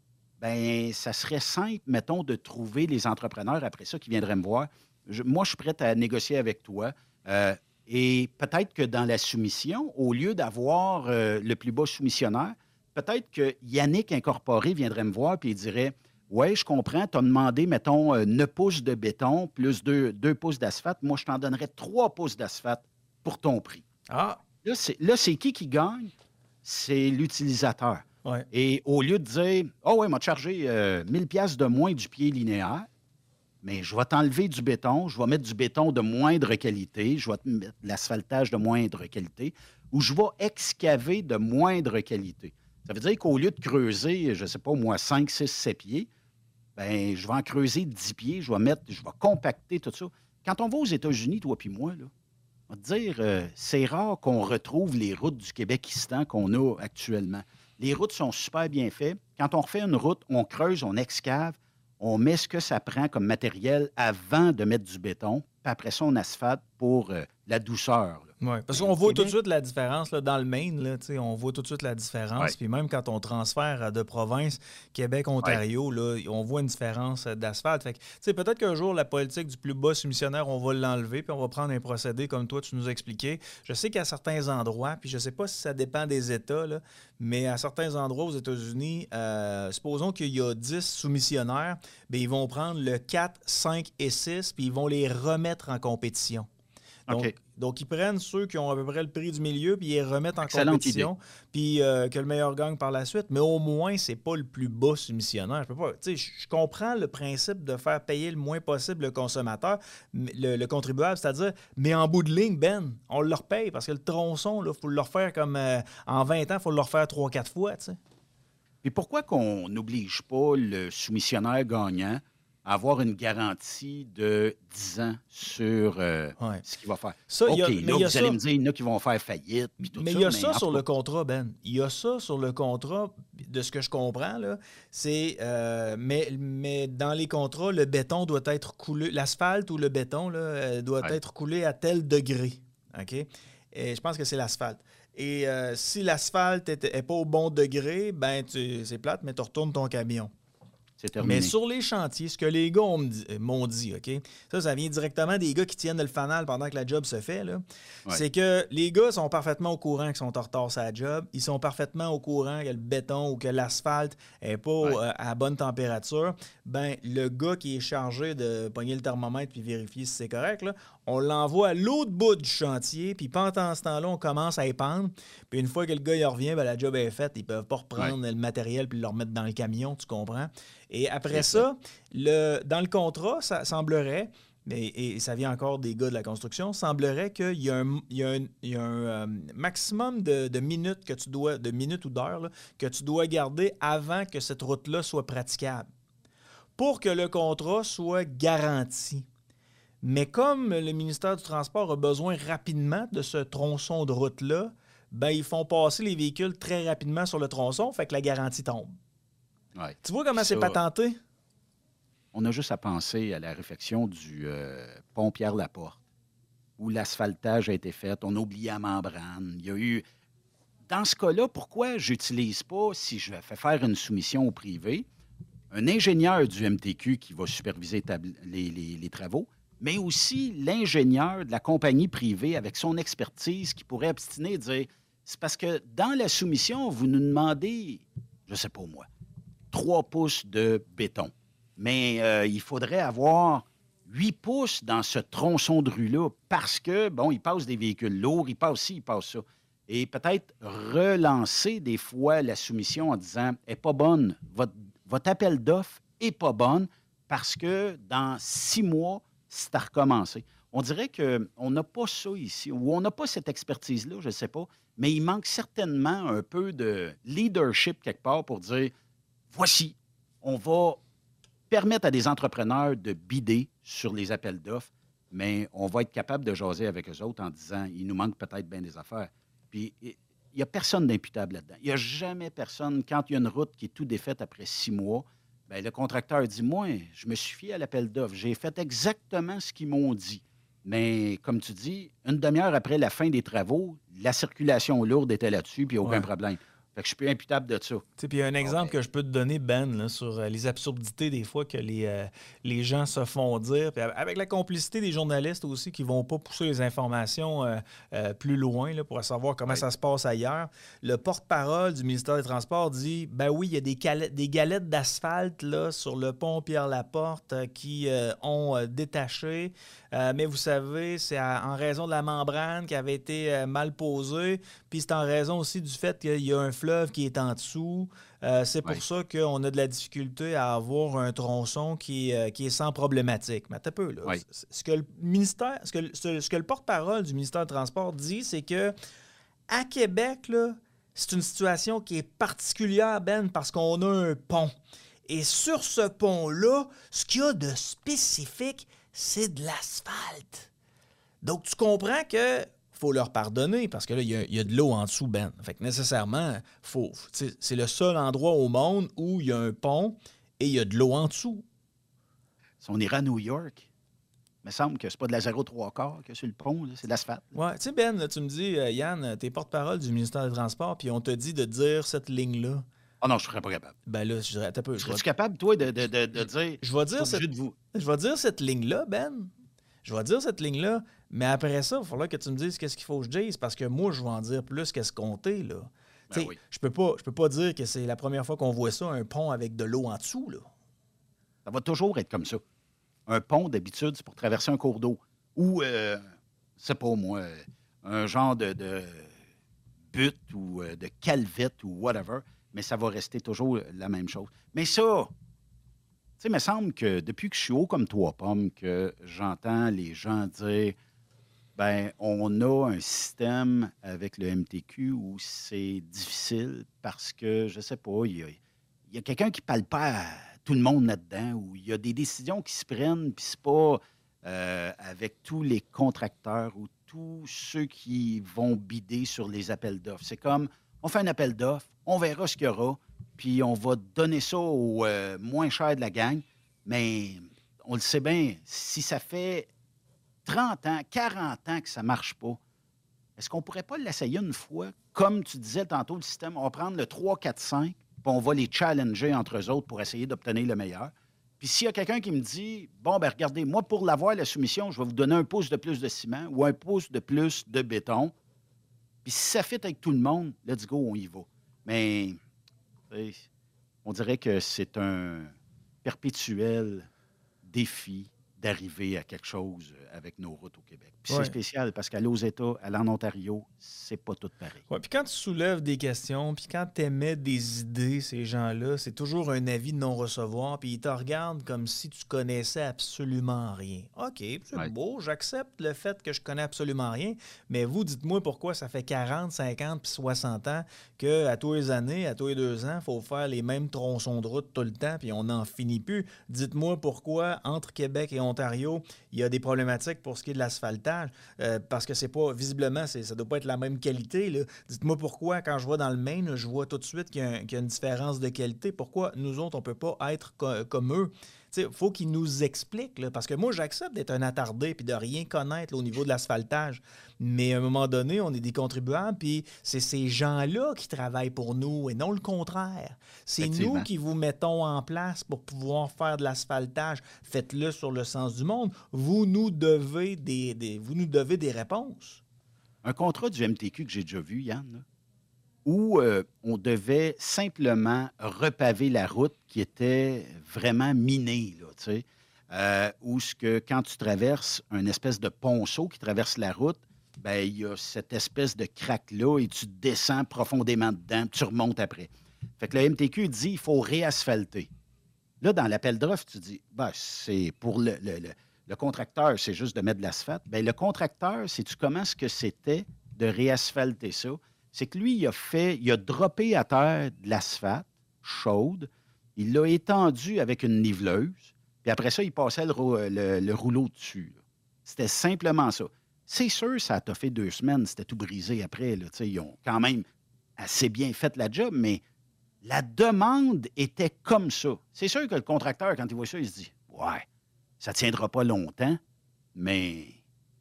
Ben, ça serait simple, mettons, de trouver les entrepreneurs après ça qui viendraient me voir. Je- moi, je suis prêt à négocier avec toi. Euh, et peut-être que dans la soumission, au lieu d'avoir euh, le plus bas soumissionnaire, peut-être que Yannick Incorporé viendrait me voir et il dirait: Ouais, je comprends, tu as demandé, mettons, euh, neuf pouces de béton plus deux, deux pouces d'asphalte. Moi, je t'en donnerais trois pouces d'asphalte pour ton prix. Ah, Là, c'est, là, c'est qui qui gagne? C'est l'utilisateur. ouais. Et au lieu de dire: Oh, ouais, m'a chargé euh, mille pièces de moins du pied linéaire, mais je vais t'enlever du béton, je vais mettre du béton de moindre qualité, je vais te mettre de l'asphaltage de moindre qualité, ou je vais excaver de moindre qualité. Ça veut dire qu'au lieu de creuser, je ne sais pas, moi, cinq, six, sept pieds, ben, je vais en creuser dix pieds, je vais mettre, je vais compacter tout ça. Quand on va aux États-Unis, toi puis moi, là, on va te dire, euh, c'est rare qu'on retrouve les routes du Québec-Istan qu'on a actuellement. Les routes sont super bien faites. Quand on refait une route, on creuse, on excave, on met ce que ça prend comme matériel avant de mettre du béton, puis après ça, on asphalte pour euh, la douceur, là. Ouais, parce Mais qu'on au voit tout de Québec, suite la différence là, dans le Maine, là, tu sais, on voit tout de suite la différence. oui, Puis même quand on transfère euh, de province, Québec, oui, Ontario, là, on voit une différence euh, d'asphalte. Fait que, tu sais, peut-être qu'un jour, la politique du plus bas soumissionnaire, on va l'enlever, puis on va prendre un procédé comme toi, tu nous as expliqué. Je sais qu'à certains endroits, puis je sais pas si ça dépend des États, là, mais à certains endroits aux États-Unis, euh, supposons qu'il y a dix soumissionnaires, bien, ils vont prendre le quatre, cinq et six, puis ils vont les remettre en compétition. Donc, OK. donc, ils prennent ceux qui ont à peu près le prix du milieu, puis ils les remettent en Excellente idée. compétition, puis euh, que le meilleur gagne par la suite. Mais au moins, c'est pas le plus bas soumissionnaire. Je peux pas. Tu sais, je je comprends le principe de faire payer le moins possible le consommateur, mais- le, le contribuable, c'est-à-dire, mais en bout de ligne, Ben, on le repaye parce que le tronçon, il faut le refaire comme euh, en vingt ans, il faut le refaire trois, quatre fois, tu sais. Puis pourquoi qu'on n'oblige pas le soumissionnaire gagnant à avoir une garantie de dix ans sur euh, Ouais. ce qu'il va faire? Ça, il y OK, a, mais là, il y a vous allez ça. me dire, il y en a qui vont faire faillite, puis tout Mais il ça, y a mais ça en sur tout le cas, contrat, Ben. Il y a ça sur le contrat, de ce que je comprends, là. C'est. euh, mais, mais dans les contrats, le béton doit être coulé. L'asphalte ou le béton, là, euh, doit ouais, être coulé à tel degré. OK? Et je pense que c'est l'asphalte. Et euh, si l'asphalte n'est pas au bon degré, ben tu, c'est plate, mais tu retournes ton camion. c'est Mais terminé. sur les chantiers, ce que les gars ont me dit- euh, m'ont dit, OK? Ça, ça vient directement des gars qui tiennent le fanal pendant que la job se fait, là. Ouais, C'est que les gars sont parfaitement au courant qu'ils sont en retard sur la job. Ils sont parfaitement au courant que le béton ou que l'asphalte n'est pas ouais, euh, à bonne température. Ben, le gars qui est chargé de pogner le thermomètre puis vérifier si c'est correct, là, on l'envoie à l'autre bout du chantier, puis pendant ce temps-là, on commence à épandre. Puis une fois que le gars il revient, ben, la job est faite. Ils peuvent pas ouais, reprendre le matériel puis le remettre dans le camion, tu comprends? Et après c'est ça. ça, le, dans le contrat, ça semblerait, mais, et ça vient encore des gars de la construction, semblerait qu'il y a un, il y a un- il y a un, euh, maximum de, de minutes que tu dois, de minutes ou d'heures là, que tu dois garder avant que cette route-là soit praticable pour que le contrat soit garanti. Mais comme le ministère du Transport a besoin rapidement de ce tronçon de route-là, ben ils font passer les véhicules très rapidement sur le tronçon, fait que la garantie tombe. Ouais. Tu vois Puis comment c'est ça, patenté? on a juste à penser à la réfection du euh, pont Pierre-Laporte, où l'asphaltage a été fait, on a oublié la membrane. Il y a eu. Dans ce cas-là, pourquoi j'utilise pas, si je fais faire une soumission au privé, un ingénieur du M T Q qui va superviser tabl- les, les- les travaux, mais aussi l'ingénieur de la compagnie privée avec son expertise qui pourrait obstiner et dire: c'est parce que dans la soumission, vous nous demandez, je ne sais pas moi, trois pouces de béton. Mais euh, il faudrait avoir huit pouces dans ce tronçon de rue-là parce que, bon, il passe des véhicules lourds, il passe ci, il passe ça. Et peut-être relancer des fois la soumission en disant: elle n'est pas bonne, votre, votre appel d'offres n'est pas bonne parce que dans six mois, c'est à recommencer. On dirait qu'on n'a pas ça ici, ou on n'a pas cette expertise-là, je ne sais pas, mais il manque certainement un peu de leadership quelque part pour dire: voici, on va permettre à des entrepreneurs de bider sur les appels d'offres, mais on va être capable de jaser avec eux autres en disant: il nous manque peut-être bien des affaires. Puis, il n'y a personne d'imputable là-dedans. Il n'y a jamais personne, quand il y a une route qui est tout défaite après six mois, bien, le contracteur dit: moi, je me suis fié à l'appel d'offres. J'ai fait exactement ce qu'ils m'ont dit. Mais comme tu dis, une demi-heure après la fin des travaux, la circulation lourde était là-dessus, puis aucun Ouais. problème. Fait que je suis plus imputable de ça. Tu sais, puis il y a un Bon, exemple ben, que je peux te donner, Ben, là, sur euh, les absurdités des fois que les, euh, les gens se font dire. Puis avec la complicité des journalistes aussi qui vont pas pousser les informations euh, euh, plus loin là, pour savoir comment oui, ça se passe ailleurs. Le porte-parole du ministère des Transports dit ben oui, il y a des, cale- des galettes d'asphalte là, sur le pont Pierre-Laporte euh, qui euh, ont euh, détaché. Euh, mais vous savez, c'est à- en raison de la membrane qui avait été euh, mal posée. Puis c'est en raison aussi du fait qu'il y a un fleuve qui est en dessous. Euh, c'est pour oui, ça qu'on a de la difficulté à avoir un tronçon qui, est, euh, qui est sans problématique. Mais attends un peu, là. oui. C- Ce que le ministère, ce que, le- ce, ce que le porte-parole du ministère des Transports dit, c'est que à Québec, là, c'est une situation qui est particulière, Ben, parce qu'on a un pont. Et sur ce pont-là, ce qu'il y a de spécifique, c'est de l'asphalte. Donc, tu comprends que faut leur pardonner parce que là, il y a, il y a de l'eau en dessous, Ben. Fait que nécessairement, faut, tu sais, c'est le seul endroit au monde où il y a un pont et il y a de l'eau en dessous. Si on ira à New York, il me semble que c'est pas de la zéro trois quarts que sur le pont, là, c'est de l'asphalte. Là. Ouais, tu sais, Ben, là, tu me dis, euh, Yann, t'es porte-parole du ministère des Transports, puis on te dit de dire cette ligne-là. Ah non, je ne serais pas capable. Ben là, je dirais, attends un peu, je vais, Serais-tu capable, toi, de, de, de, de dire, je vais je suis dire cette, obligé de vous. je vais dire cette ligne-là, Ben. Je vais dire cette ligne-là, mais après ça, il va falloir que tu me dises qu'est-ce qu'il faut que je dise, parce que moi, je vais en dire plus qu'est-ce compter, là. Tu Ben sais, oui. je peux pas, je peux pas dire que c'est la première fois qu'on voit ça, un pont avec de l'eau en dessous, là. Ça va toujours être comme ça. Un pont, d'habitude, c'est pour traverser un cours d'eau. Ou, euh, c'est pas moi, euh, un genre de, de butte ou euh, de calvette ou whatever, mais ça va rester toujours la même chose. Mais ça, tu sais, il me semble que depuis que je suis haut comme trois pommes, que j'entends les gens dire, ben, on a un système avec le M T Q où c'est difficile parce que, je sais pas, il y a, il y a quelqu'un qui ne parle pas à tout le monde là-dedans, où il y a des décisions qui se prennent, puis c'est pas euh, avec tous les contracteurs ou tous ceux qui vont bider sur les appels d'offres. C'est comme, on fait un appel d'offres, on verra ce qu'il y aura, puis on va donner ça au euh, moins cher de la gang, mais on le sait bien, si ça fait trente ans, quarante ans que ça ne marche pas, est-ce qu'on ne pourrait pas l'essayer une fois? Comme tu disais tantôt, le système, on va prendre le trois, quatre, cinq, puis on va les challenger entre eux autres pour essayer d'obtenir le meilleur. Puis s'il y a quelqu'un qui me dit, bon, ben regardez, moi, pour l'avoir, la soumission, je vais vous donner un pouce de plus de ciment ou un pouce de plus de béton. Puis si ça fit avec tout le monde, let's go, on y va. Mais tu sais, on dirait que c'est un perpétuel défi d'arriver à quelque chose avec nos routes au Québec. Puis c'est Ouais. spécial parce qu'aller aux États, aller en Ontario, c'est pas tout pareil. Ouais, puis quand tu soulèves des questions, puis quand tu émets des idées, ces gens-là, c'est toujours un avis de non-recevoir, puis ils te regardent comme si tu connaissais absolument rien. OK, c'est Ouais. beau, j'accepte le fait que je connais absolument rien, mais vous, dites-moi pourquoi ça fait quarante, cinquante, puis soixante ans qu'à tous les années, à tous les deux ans, il faut faire les mêmes tronçons de route tout le temps, puis on n'en finit plus. Dites-moi pourquoi, entre Québec et Ontario, il y a des problématiques pour ce qui est de l'asphaltage, euh, parce que c'est pas, visiblement, c'est, ça doit pas être la même qualité, là. Dites-moi pourquoi, quand je vois dans le Maine, je vois tout de suite qu'il y a, un- qu'il y a une différence de qualité. Pourquoi nous autres, on peut pas être co- comme eux? Il faut qu'ils nous expliquent, là, parce que moi, j'accepte d'être un attardé puis de rien connaître là, au niveau de l'asphaltage. Mais à un moment donné, on est des contribuables, puis c'est ces gens-là qui travaillent pour nous et non le contraire. C'est nous Effectivement. qui vous mettons en place pour pouvoir faire de l'asphaltage. Faites-le sur le sens du monde. Vous nous devez des, des- vous nous devez des réponses. Un contrat du M T Q que j'ai déjà vu, Yann, là, où euh, on devait simplement repaver la route qui était vraiment minée, là, tu sais, euh, où ce que, quand tu traverses un espèce de ponceau qui traverse la route, ben il y a cette espèce de craque-là et tu descends profondément dedans, tu remontes après. Fait que le M T Q dit il faut réasphalter. Là, dans l'appel d'offres, tu dis, ben, c'est pour le, le- le- le contracteur, c'est juste de mettre de l'asphalte. Bien, le contracteur, sais-tu comment ce que c'était de réasphalter ça? C'est que lui, il a fait, il a droppé à terre de l'asphalte chaude, il l'a étendu avec une niveleuse, puis après ça, il passait le, rou- le- le rouleau dessus, là. C'était simplement ça. C'est sûr, ça t'a fait deux semaines, c'était tout brisé après, là, tu sais, ils ont quand même assez bien fait la job, mais la demande était comme ça. C'est sûr que le contracteur, quand il voit ça, il se dit, ouais, ça ne tiendra pas longtemps, mais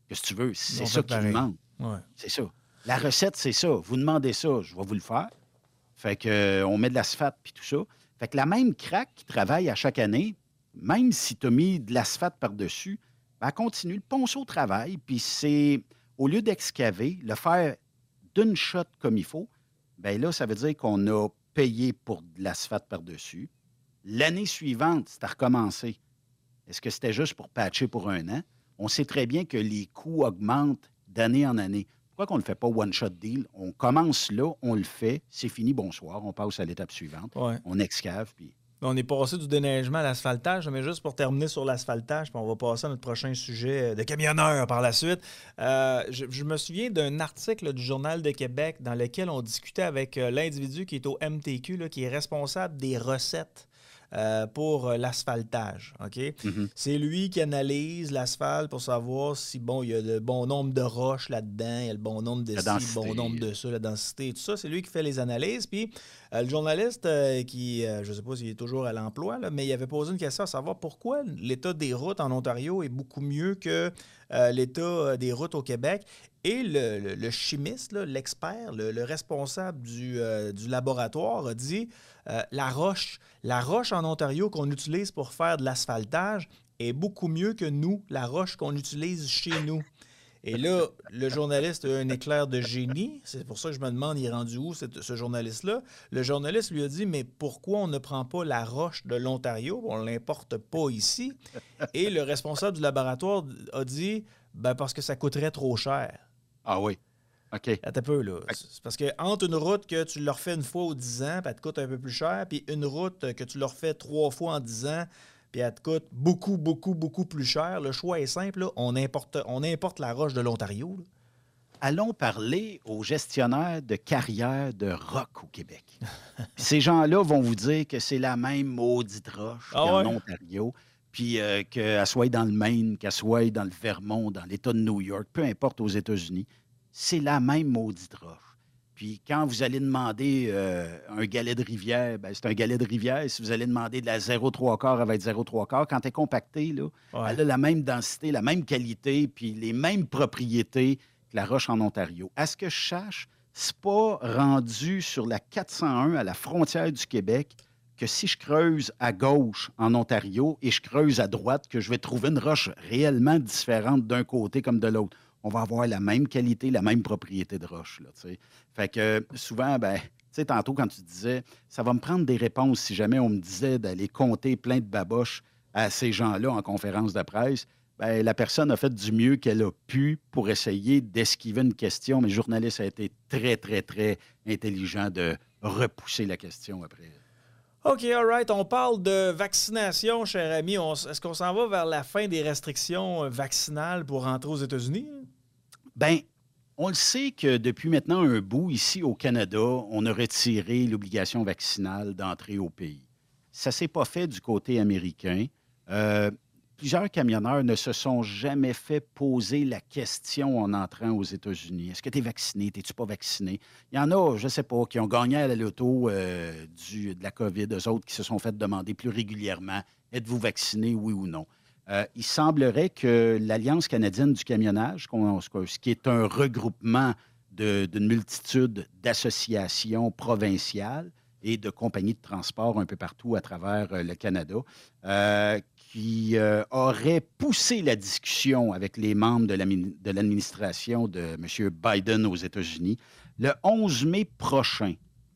Qu'est-ce que tu veux? C'est On ça fait qu'ils pareil. demandent. Ouais. C'est ça. La recette, c'est ça. Vous demandez ça, je vais vous le faire. Fait que, euh, on met de l'asphalte puis tout ça. Fait que la même craque qui travaille à chaque année, même si tu as mis de l'asphalte par-dessus, ben, elle continue. Le ponceau travaille, puis c'est, au lieu d'excaver, le faire d'une shot comme il faut, ben là, ça veut dire qu'on a payé pour de l'asphalte par-dessus. L'année suivante, c'est à recommencer. Est-ce que c'était juste pour patcher pour un an? On sait très bien que les coûts augmentent d'année en année. Pourquoi qu'on ne le fait pas one-shot deal? On commence là, on le fait, c'est fini, bonsoir, on passe à l'étape suivante, Ouais. on excave, puis... On est passé du déneigement à l'asphaltage, mais juste pour terminer sur l'asphaltage, puis on va passer à notre prochain sujet de camionneur par la suite. Euh, je, je me souviens d'un article du Journal de Québec dans lequel on discutait avec euh, l'individu qui est au M T Q, là, qui est responsable des recettes euh, pour euh, l'asphaltage. OK? Mhm. C'est lui qui analyse l'asphalte pour savoir si, bon, il y a le bon nombre de roches là-dedans, il y a le bon nombre de La ci, le bon densité. nombre de ça, la densité et tout ça. C'est lui qui fait les analyses. Puis euh, le journaliste euh, qui, euh, je ne sais pas s'il est toujours à l'emploi, là, mais il avait posé une question à savoir pourquoi l'état des routes en Ontario est beaucoup mieux que euh, l'état euh, des routes au Québec. Et le, le- le chimiste, là, l'expert, le, le responsable du, euh, du laboratoire a dit euh, la roche, la roche en Ontario qu'on utilise pour faire de l'asphaltage est beaucoup mieux que nous, la roche qu'on utilise chez nous. Et là, le journaliste a eu un éclair de génie. C'est pour ça que je me demande, il est rendu où cette- ce journaliste-là? Le journaliste lui a dit, mais pourquoi on ne prend pas la roche de l'Ontario? On ne l'importe pas ici. Et le responsable du laboratoire a dit, ben parce que ça coûterait trop cher. Ah oui, OK. Attends un peu, là. Fait que- C'est parce que entre une route que tu leur fais une fois ou dix ans, puis elle te coûte un peu plus cher, puis une route que tu leur fais trois fois en dix ans, puis elle te coûte beaucoup, beaucoup, beaucoup plus cher, le choix est simple, là. On importe, on importe la roche de l'Ontario, là. Allons parler aux gestionnaires de carrière de rock au Québec. Puis ces gens-là vont vous dire que c'est la même maudite roche Ah qu'en ouais? Ontario, puis euh, qu'elle soit dans le Maine, qu'elle soit dans le Vermont, dans l'État de New York, peu importe aux États-Unis, c'est la même maudite roche. Puis quand vous allez demander euh, un galet de rivière, ben, c'est un galet de rivière. Si vous allez demander de la zéro trois quarts, elle va être zéro trois quarts. Quand elle est compactée, là, Ouais. elle a la même densité, la même qualité, puis les mêmes propriétés que la roche en Ontario. À ce que je sache, c'est pas rendu sur la quatre cent un à la frontière du Québec que si je creuse à gauche en Ontario et je creuse à droite, que je vais trouver une roche réellement différente d'un côté comme de l'autre. On va avoir la même qualité, la même propriété de roche. Là, tu sais. Fait que euh, souvent, ben, tu sais, tantôt, quand tu disais, ça va me prendre des réponses si jamais on me disait d'aller compter plein de baboches à ces gens-là en conférence de presse. Ben, la personne a fait du mieux qu'elle a pu pour essayer d'esquiver une question, mais le journaliste a été très, très, très intelligent de repousser la question après. OK, all right. On parle de vaccination, cher ami. On s- est-ce qu'on s'en va vers la fin des restrictions euh, vaccinales pour rentrer aux États-Unis? Bien, on le sait que depuis maintenant un bout, ici au Canada, on a retiré l'obligation vaccinale d'entrer au pays. Ça ne s'est pas fait du côté américain. Euh, plusieurs camionneurs ne se sont jamais fait poser la question en entrant aux États-Unis. Est-ce que tu es vacciné? T'es-tu pas vacciné? Il y en a, je ne sais pas, qui ont gagné à la loto euh, du, de la COVID, eux autres qui se sont fait demander plus régulièrement, êtes-vous vacciné, oui ou non? Euh, il semblerait que l'Alliance canadienne du camionnage, qu'on- ce qui est un regroupement de- d'une multitude d'associations provinciales et de compagnies de transport un peu partout à travers euh, le Canada, euh, qui euh, aurait poussé la discussion avec les membres de l'ami- de l'administration de M. Biden aux États-Unis. Le onze mai prochain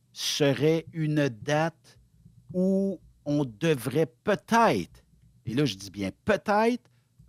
serait une date où on devrait peut-être, et là je dis bien peut-être,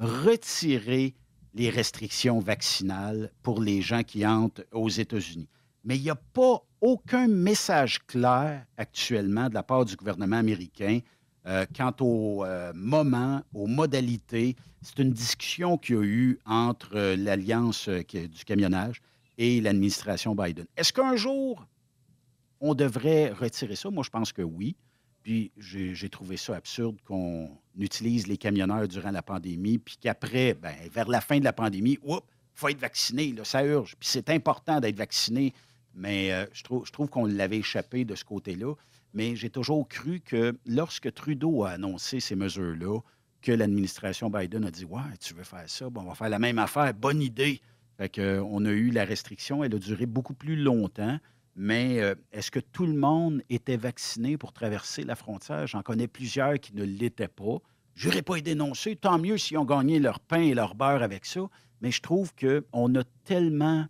retirer les restrictions vaccinales pour les gens qui entrent aux États-Unis. Mais il n'y a pas aucun message clair actuellement de la part du gouvernement américain euh, quant au euh, moment, aux modalités. C'est une discussion qu'il y a eu entre euh, l'Alliance euh, qui- du camionnage et l'administration Biden. Est-ce qu'un jour, on devrait retirer ça? Moi, je pense que oui. Puis j'ai j'ai trouvé ça absurde qu'on utilise les camionneurs durant la pandémie, puis qu'après, ben, vers la fin de la pandémie, il faut être vacciné, là, ça urge. Puis c'est important d'être vacciné, mais euh, je trouve, je trouve qu'on l'avait échappé de ce côté-là. Mais j'ai toujours cru que lorsque Trudeau a annoncé ces mesures-là, que l'administration Biden a dit « Ouais, tu veux faire ça? Bon, on va faire la même affaire. Bonne idée. » Fait qu'on a eu la restriction. Elle a duré beaucoup plus longtemps. Mais euh, est-ce que tout le monde était vacciné pour traverser la frontière? J'en connais plusieurs qui ne l'étaient pas. Je n'irai pas les dénoncer. Tant mieux s'ils ont gagné leur pain et leur beurre avec ça. Mais je trouve qu'on a tellement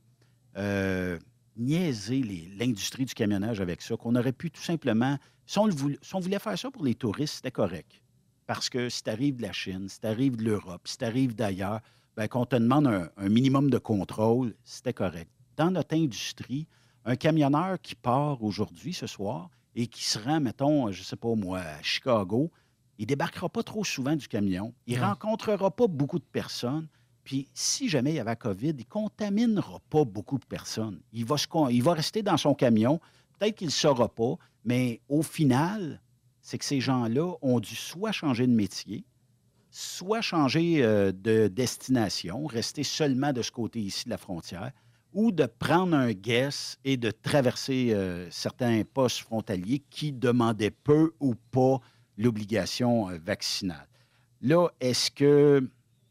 euh, niaisé les- l'industrie du camionnage avec ça qu'on aurait pu tout simplement... Si on, le voulait, si on voulait faire ça pour les touristes, c'était correct. Parce que si tu arrives de la Chine, si tu arrives de l'Europe, si tu arrives d'ailleurs, ben, qu'on te demande un, un minimum de contrôle, c'était correct. Dans notre industrie, un camionneur qui part aujourd'hui, ce soir, et qui se rend, mettons, je ne sais pas moi, à Chicago, il débarquera pas trop souvent du camion. Il ne Non. rencontrera pas beaucoup de personnes. Puis, si jamais il y avait la COVID, il ne contaminera pas beaucoup de personnes. Il va, se con- il va rester dans son camion. Peut-être qu'il ne le saura pas, mais au final, c'est que ces gens-là ont dû soit changer de métier, soit changer euh, de destination, rester seulement de ce côté ici de la frontière, ou de prendre un guess et de traverser euh, certains postes frontaliers qui demandaient peu ou pas l'obligation euh, vaccinale. Là, est-ce que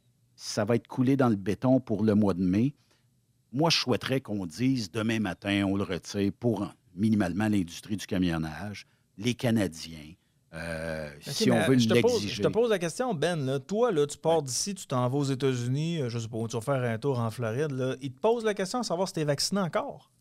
ça va être coulé dans le béton pour le mois de mai? Moi, je souhaiterais qu'on dise demain matin, on le retire pour minimalement l'industrie du camionnage, les Canadiens, euh, OK, si on mais veut euh, je te pose, je te l'exiger. pose la question, Ben. Là. Toi, là, tu Ouais. pars d'ici, tu t'en vas aux États-Unis, euh, je sais pas, tu vas faire un tour en Floride. Là. Ils te posent la question à savoir si tu es vacciné encore.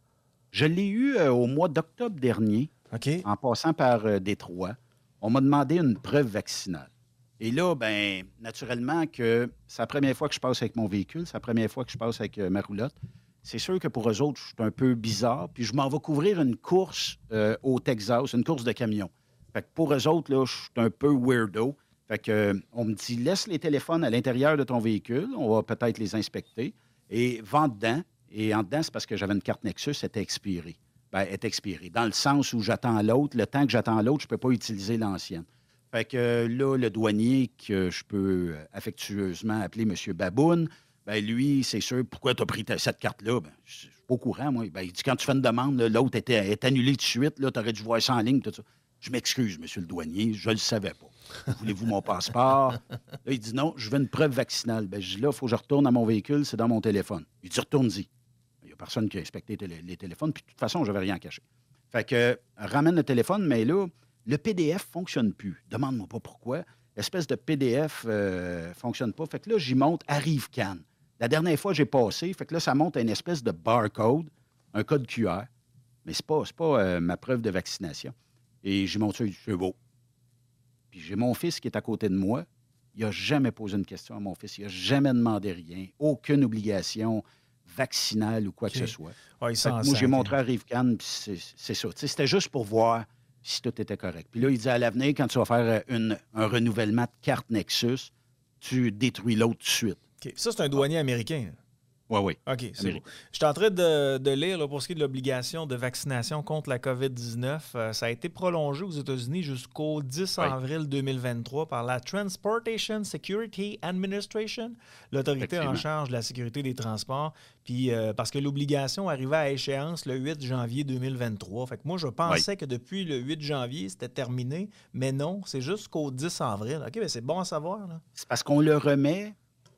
Je l'ai eu euh, au mois d'octobre dernier, OK. en passant par euh, Détroit. On m'a demandé une preuve vaccinale. Et là, ben, naturellement que c'est la première fois que je passe avec mon véhicule, c'est la première fois que je passe avec euh, ma roulotte. C'est sûr que pour eux autres, je suis un peu bizarre. Puis je m'en vais couvrir une course euh, au Texas, une course de camion. Fait que pour eux autres, là, je suis un peu weirdo. Fait que, euh, on me dit, laisse les téléphones à l'intérieur de ton véhicule, on va peut-être les inspecter, et va dedans. Et en dedans, c'est parce que j'avais une carte Nexus, elle était expirée. Ben, elle est expirée. Dans le sens où j'attends l'autre, le temps que j'attends l'autre, je ne peux pas utiliser l'ancienne. Fait que euh, là, le douanier que je peux euh, affectueusement appeler M. Baboun, ben lui, c'est sûr, pourquoi tu as pris ta- cette carte-là? Ben, je suis pas au courant, moi. Ben, il dit, quand tu fais une demande, là, l'autre était, est annulée tout de suite, tu aurais dû voir ça en ligne, tout ça. Je m'excuse, monsieur le douanier, je ne le savais pas. Voulez-vous mon passeport? Là, il dit non, je veux une preuve vaccinale. Ben, je dis là, il faut que je retourne à mon véhicule, c'est dans mon téléphone. Il dit retourne-y. Il n'y a personne qui a inspecté télé- les téléphones, puis de toute façon, je n'avais rien caché. Fait que, euh, ramène le téléphone, mais là, le P D F ne fonctionne plus. Demande-moi pas pourquoi. L'espèce de P D F ne euh, fonctionne pas. Fait que là, j'y monte Arrive Cannes. La dernière fois, j'ai passé, fait que là, ça monte à une espèce de barcode, un code Q R, mais ce n'est pas, c'est pas euh, ma preuve de vaccination. Et j'y monte ça, il dit, c'est beau. Puis j'ai mon fils qui est à côté de moi. Il n'a jamais posé une question à mon fils. Il n'a jamais demandé rien. Aucune obligation vaccinale ou quoi que ce OK. soit. Ah, ils Fait que s'en moi, j'ai sac. montré hein. à Rivcan, puis c'est c'est ça. Tu sais, c'était juste pour voir si tout était correct. Puis là, il dit à l'avenir, quand tu vas faire euh, une- un renouvellement de carte Nexus, tu détruis l'autre tout de suite. OK. Ça, c'est un Ah, douanier américain. là. oui, oui, OK, c'est beau. américain. Je suis en train de, de lire là, pour ce qui est de l'obligation de vaccination contre la COVID dix-neuf. Euh, ça a été prolongé aux États-Unis jusqu'au dix Oui, avril deux mille vingt-trois par la Transportation Security Administration, l'autorité en effectivement. charge de la sécurité des transports. Puis euh, parce que l'obligation arrivait à échéance le huit janvier deux mille vingt-trois. Fait que moi, je Oui. pensais que depuis le huit janvier, c'était terminé, mais non, c'est jusqu'au dix avril. OK, ben c'est bon à savoir. Là. C'est parce qu'on le remet,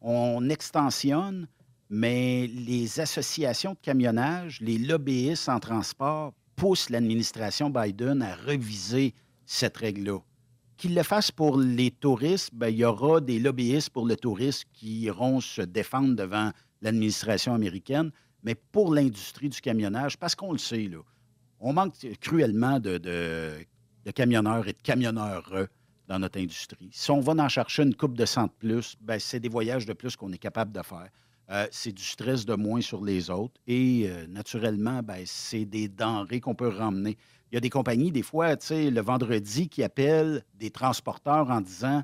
on extensionne, mais les associations de camionnage, les lobbyistes en transport poussent l'administration Biden à reviser cette règle-là. Qu'ils le fassent pour les touristes, ben, il y aura des lobbyistes pour le tourisme qui iront se défendre devant l'administration américaine, mais pour l'industrie du camionnage, parce qu'on le sait, là, on manque cruellement de, de- de camionneurs et de camionneurs dans notre industrie. Si on va en chercher une coupe de cent de plus, ben, c'est des voyages de plus qu'on est capable de faire. Euh, c'est du stress de moins sur les autres. Et euh, naturellement, ben, c'est des denrées qu'on peut ramener. Il y a des compagnies, des fois, tu sais, le vendredi, qui appellent des transporteurs en disant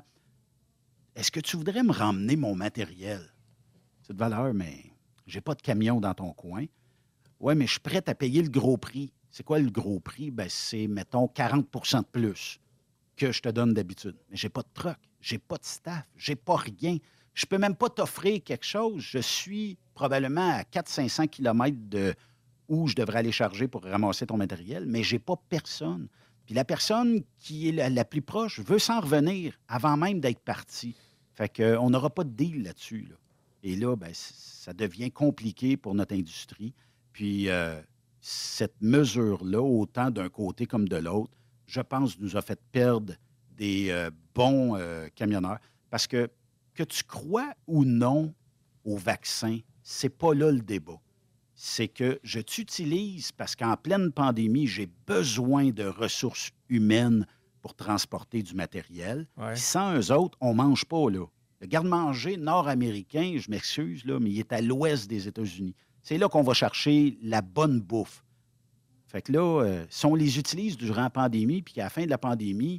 est-ce que tu voudrais me ramener mon matériel? C'est de valeur, mais j'ai pas de camion dans ton coin. Oui, mais je suis prêt à payer le gros prix. C'est quoi le gros prix? Ben, c'est, mettons, quarante pour cent de plus que je te donne d'habitude. Mais j'ai pas de truck, j'ai pas de staff, j'ai pas rien. Je peux même pas t'offrir quelque chose. Je suis probablement à quatre cents à cinq cents kilomètres de où je devrais aller charger pour ramasser ton matériel, mais j'ai pas personne. Puis la personne qui est la, la plus proche veut s'en revenir avant même d'être partie. Fait qu'on n'aura pas de deal là-dessus. Là. Et là, ben, ça devient compliqué pour notre industrie. Puis euh, cette mesure-là, autant d'un côté comme de l'autre, je pense, nous a fait perdre des euh, bons euh, camionneurs. Parce que que tu crois ou non au vaccin, c'est pas là le débat. C'est que je t'utilise parce qu'en pleine pandémie, j'ai besoin de ressources humaines pour transporter du matériel. Ouais. Sans eux autres, on ne mange pas, là. Le garde-manger nord-américain, je m'excuse, là, mais il est à l'ouest des États-Unis. C'est là qu'on va chercher la bonne bouffe. Fait que là, euh, si on les utilise durant la pandémie, puis qu'à la fin de la pandémie,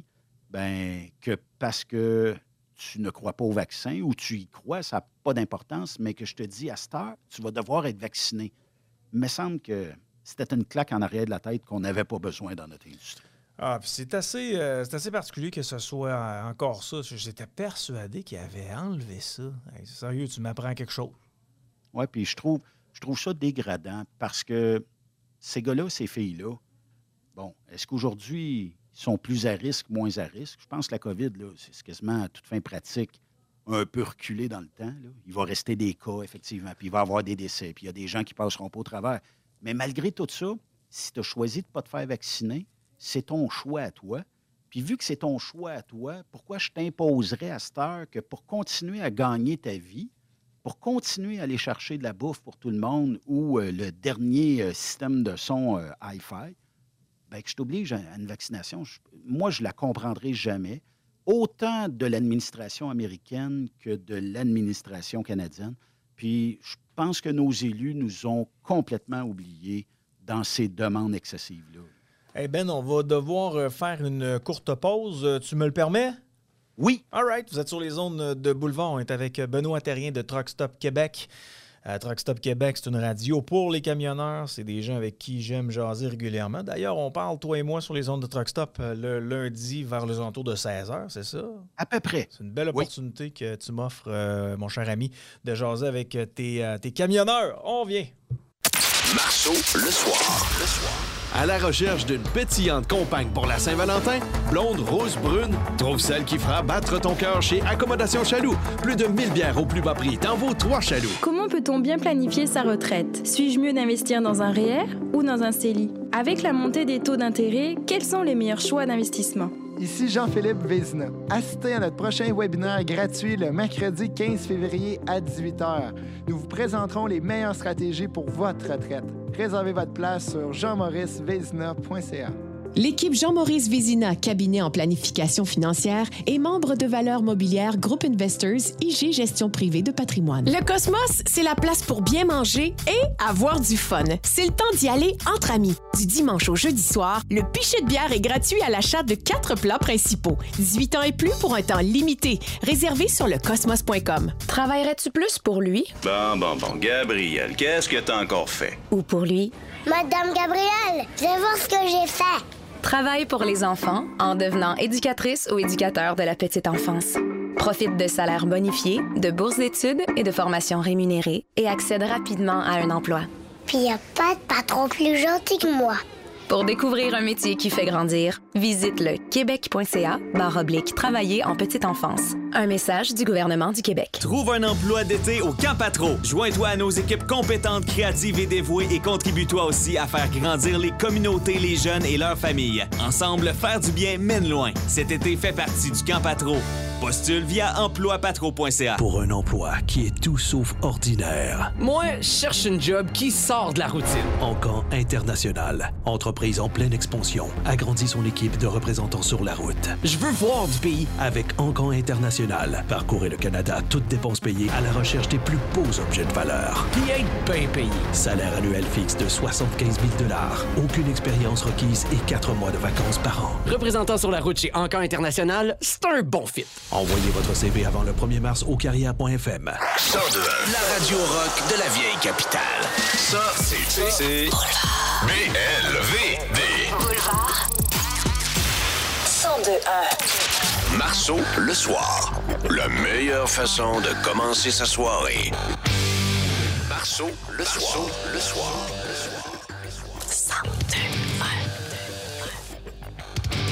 ben que parce que tu ne crois pas au vaccin ou tu y crois, ça n'a pas d'importance, mais que je te dis, à cette heure, tu vas devoir être vacciné. Il me semble que c'était une claque en arrière de la tête qu'on n'avait pas besoin dans notre industrie. Ah, puis c'est assez, euh, c'est assez particulier que ce soit euh, encore ça. J'étais persuadé qu'il avait enlevé ça. Hey, sérieux, tu m'apprends quelque chose. Oui, puis je trouve, je trouve ça dégradant parce que ces gars-là, ces filles-là, bon, est-ce qu'aujourd'hui, ils sont plus à risque, moins à risque? Je pense que la COVID, là, c'est quasiment à toute fin pratique un peu reculé dans le temps. Là. Il va rester des cas, effectivement, puis il va y avoir des décès, puis il y a des gens qui ne passeront pas au travers. Mais malgré tout ça, si tu as choisi de ne pas te faire vacciner, c'est ton choix à toi. Puis vu que c'est ton choix à toi, pourquoi je t'imposerais à cette heure que pour continuer à gagner ta vie, pour continuer à aller chercher de la bouffe pour tout le monde ou euh, le dernier euh, système de son euh, hi-fi, bien, que je t'oblige à une vaccination, je, moi, je ne la comprendrai jamais, autant de l'administration américaine que de l'administration canadienne. Puis je pense que nos élus nous ont complètement oubliés dans ces demandes excessives-là. Eh Ben, on va devoir faire une courte pause. Tu me le permets? Oui. All right. Vous êtes sur les ondes de Boulevard. On est avec Benoît Terrien de Truck Stop Québec. Euh, Truck Stop Québec, c'est une radio pour les camionneurs. C'est des gens avec qui j'aime jaser régulièrement. D'ailleurs, on parle, toi et moi, sur les ondes de Truck Stop le lundi vers les alentours de seize heures, c'est ça? À peu près. C'est une belle opportunité oui. que tu m'offres, euh, mon cher ami, de jaser avec tes, euh, tes camionneurs. On vient. Marceau, le soir. Le soir. À la recherche d'une pétillante compagne pour la Saint-Valentin? Blonde, rose, brune? Trouve celle qui fera battre ton cœur chez Accommodation Chaloux. Plus de mille bières au plus bas prix. T'en vaut trois chaloux. Comment peut-on bien planifier sa retraite? Suis-je mieux d'investir dans un R E E R ou dans un C E L I? Avec la montée des taux d'intérêt, quels sont les meilleurs choix d'investissement? Ici Jean-Philippe Vézina. Assistez à notre prochain webinaire gratuit le mercredi quinze février à dix-huit heures. Nous vous présenterons les meilleures stratégies pour votre retraite. Réservez votre place sur jean maurice vézina point c a. L'équipe Jean-Maurice Vézina, cabinet en planification financière et membre de Valeurs Mobilières Groupe Investors I G Gestion privée de patrimoine. Le Cosmos, c'est la place pour bien manger et avoir du fun. C'est le temps d'y aller entre amis. Du dimanche au jeudi soir, le pichet de bière est gratuit à l'achat de quatre plats principaux. dix-huit ans et plus pour un temps limité. Réservé sur le cosmos point com. Travaillerais-tu plus pour lui? Bon, bon, bon. Gabriel, qu'est-ce que t'as encore fait? Ou pour lui? Madame Gabrielle, viens voir ce que j'ai fait. Travaille pour les enfants en devenant éducatrice ou éducateur de la petite enfance. Profite de salaires bonifiés, de bourses d'études et de formations rémunérées et accède rapidement à un emploi. Puis y a pas de patron plus gentil que moi. Pour découvrir un métier qui fait grandir, visite le québec.ca barre oblique travailler en petite enfance. Un message du gouvernement du Québec. Trouve un emploi d'été au Camp Patro. Joins-toi à nos équipes compétentes, créatives et dévouées et contribue-toi aussi à faire grandir les communautés, les jeunes et leurs familles. Ensemble, faire du bien mène loin. Cet été fait partie du Camp Patro. Postule via emploi patro point c a. Pour un emploi qui est tout sauf ordinaire. Moi, je cherche une job qui sort de la routine. Encamp International. Entreprise en pleine expansion. Agrandit son équipe de représentants sur la route. Je veux voir du pays. Avec Encamp International. Parcourez le Canada, toutes dépenses payées à la recherche des plus beaux objets de valeur. Puis être bien payé. Salaire annuel fixe de soixante-quinze mille dollars. Aucune expérience requise et quatre mois de vacances par an. Représentant sur la route chez Encamp International, c'est un bon fit. Envoyez votre C V avant le premier mars au carrière point f m. cent deux, la radio rock de la vieille capitale. Ça, c'est... c'est... B L V D. Boulevard. cent deux un. Marceau, le soir. La meilleure façon de commencer sa soirée. Marceau, le soir. Marceau, le soir. cent deux un.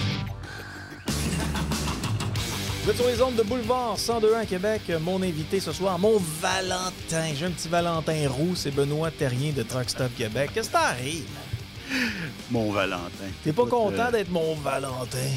Vous êtes sur les ondes de Boulevard cent deux à Québec. Mon invité ce soir, mon Valentin. J'ai un petit Valentin roux, c'est Benoît Terrien de Truck Stop Québec. Qu'est-ce que t'arrive? Mon Valentin. T'es pas Écoute, content euh, d'être mon Valentin?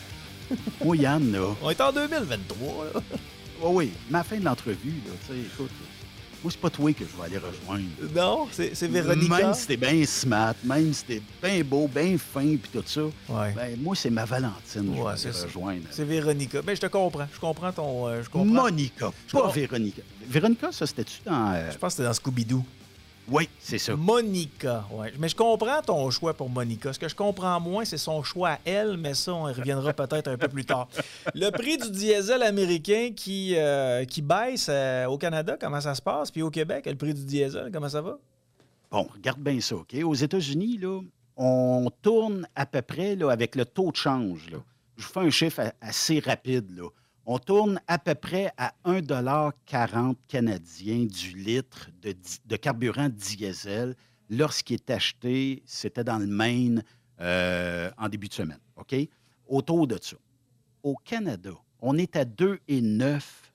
Moi, Yann, là. On est en deux mille vingt-trois, là. Oh oui, ma fin de l'entrevue, là, tu sais, écoute, moi, c'est pas toi que je vais aller rejoindre. Non, c'est, c'est Véronica. Même si t'es bien smart, même si t'es bien beau, bien fin, puis tout ça, ouais. ben, moi, c'est ma Valentine que ouais, je vais aller rejoindre. C'est Véronica. Ben, je te comprends. Je comprends ton... Euh, je comprends. Monica, je pas comprends. Véronica. Véronica, ça, c'était-tu dans... Euh... Je pense que c'était dans Scooby-Doo. Oui, c'est ça. Monica, oui. Mais je comprends ton choix pour Monica. Ce que je comprends moins, c'est son choix à elle, mais ça, on y reviendra peut-être un peu plus tard. Le prix du diesel américain qui, euh, qui baisse euh, au Canada, comment ça se passe? Puis au Québec, le prix du diesel, comment ça va? Bon, regarde bien ça, OK? Aux États-Unis, là, on tourne à peu près là, avec le taux de change. Là. Je vous fais un chiffre assez rapide, là. On tourne à peu près à un dollar quarante canadien du litre de, de carburant diesel lorsqu'il est acheté, c'était dans le Maine euh, en début de semaine. OK? Autour de ça. Au Canada, on est à deux virgule neuf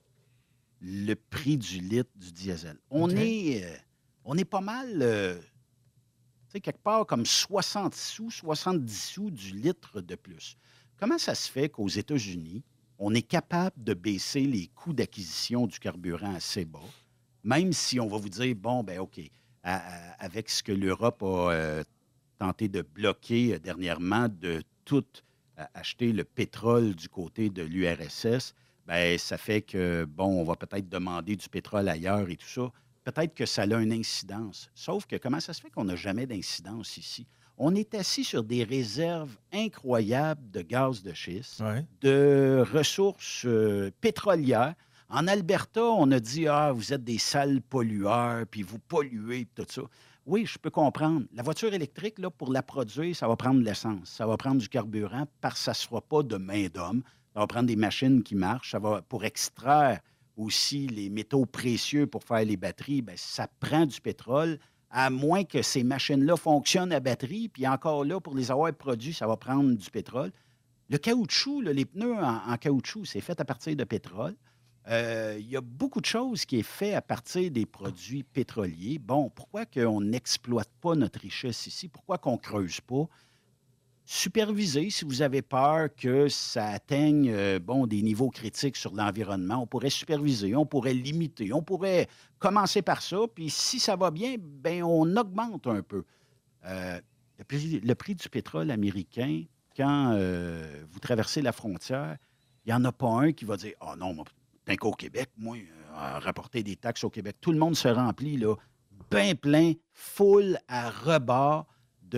le prix du litre du diesel. On, okay. est, euh, on est pas mal, euh, tu sais, quelque part comme soixante sous, soixante-dix sous du litre de plus. Comment ça se fait qu'aux États-Unis, on est capable de baisser les coûts d'acquisition du carburant assez bas, même si on va vous dire, bon, ben OK, à, à, avec ce que l'Europe a euh, tenté de bloquer euh, dernièrement, de tout euh, acheter le pétrole du côté de l'U R S S, bien, ça fait que, bon, on va peut-être demander du pétrole ailleurs et tout ça. Peut-être que ça a une incidence. Sauf que comment ça se fait qu'on n'a jamais d'incidence ici? On est assis sur des réserves incroyables de gaz de schiste, ouais. de ressources euh, pétrolières. En Alberta, on a dit « Ah, vous êtes des sales pollueurs, puis vous polluez, tout ça. » Oui, je peux comprendre. La voiture électrique, là, pour la produire, ça va prendre de l'essence, ça va prendre du carburant, parce que ça ne sera pas de main-d'homme. Ça va prendre des machines qui marchent. Ça va, pour extraire aussi les métaux précieux pour faire les batteries, bien, ça prend du pétrole. À moins que ces machines-là fonctionnent à batterie, puis encore là, pour les avoir produits, ça va prendre du pétrole. Le caoutchouc, là, les pneus en, en caoutchouc, c'est fait à partir de pétrole. Euh, il y a beaucoup de choses qui est fait à partir des produits pétroliers. Bon, pourquoi qu'on n'exploite pas notre richesse ici? Pourquoi qu'on ne creuse pas? Superviser, si vous avez peur que ça atteigne euh, bon, des niveaux critiques sur l'environnement, on pourrait superviser, on pourrait limiter, on pourrait commencer par ça, puis si ça va bien, bien, on augmente un peu. Euh, le, prix, le prix du pétrole américain, quand euh, vous traversez la frontière, il n'y en a pas un qui va dire « Ah oh non, tant qu'au Québec, moi, euh, rapporter des taxes au Québec. » Tout le monde se remplit, là, bien plein, full à rebord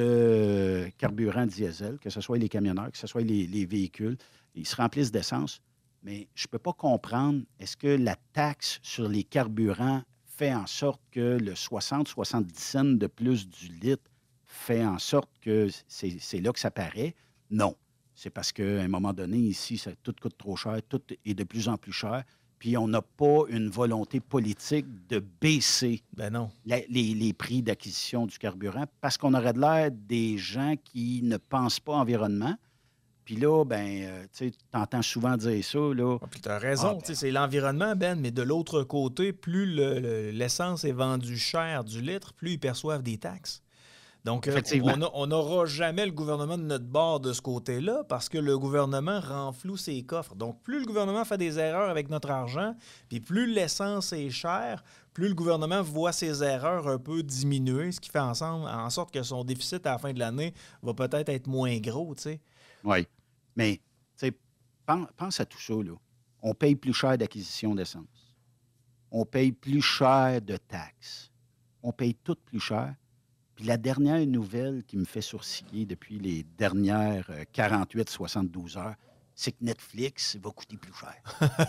de carburant diesel, que ce soit les camionneurs, que ce soit les, les véhicules. Ils se remplissent d'essence. Mais je ne peux pas comprendre, est-ce que la taxe sur les carburants fait en sorte que le soixante à soixante-dix cents de plus du litre fait en sorte que c'est, c'est là que ça paraît? Non. C'est parce qu'à un moment donné, ici, ça, tout coûte trop cher, tout est de plus en plus cher. Puis on n'a pas une volonté politique de baisser ben non. La, les, les prix d'acquisition du carburant parce qu'on aurait de l'air des gens qui ne pensent pas environnement. Puis là, ben, euh, tu sais, t'entends souvent dire ça, là. Ah, puis t'as raison, ah, ben... c'est l'environnement, Ben, mais de l'autre côté, plus le, le, l'essence est vendue cher du litre, plus ils perçoivent des taxes. Donc, euh, on n'aura jamais le gouvernement de notre bord de ce côté-là parce que le gouvernement renfloue ses coffres. Donc, plus le gouvernement fait des erreurs avec notre argent, puis plus l'essence est chère, plus le gouvernement voit ses erreurs un peu diminuer, ce qui fait ensemble, en sorte que son déficit à la fin de l'année va peut-être être moins gros, tu sais. Oui, mais, tu sais, pense, pense à tout ça, là. On paye plus cher d'acquisition d'essence. On paye plus cher de taxes. On paye tout plus cher. Puis la dernière nouvelle qui me fait sourciller depuis les dernières quarante-huit à soixante-douze heures, c'est que Netflix va coûter plus cher.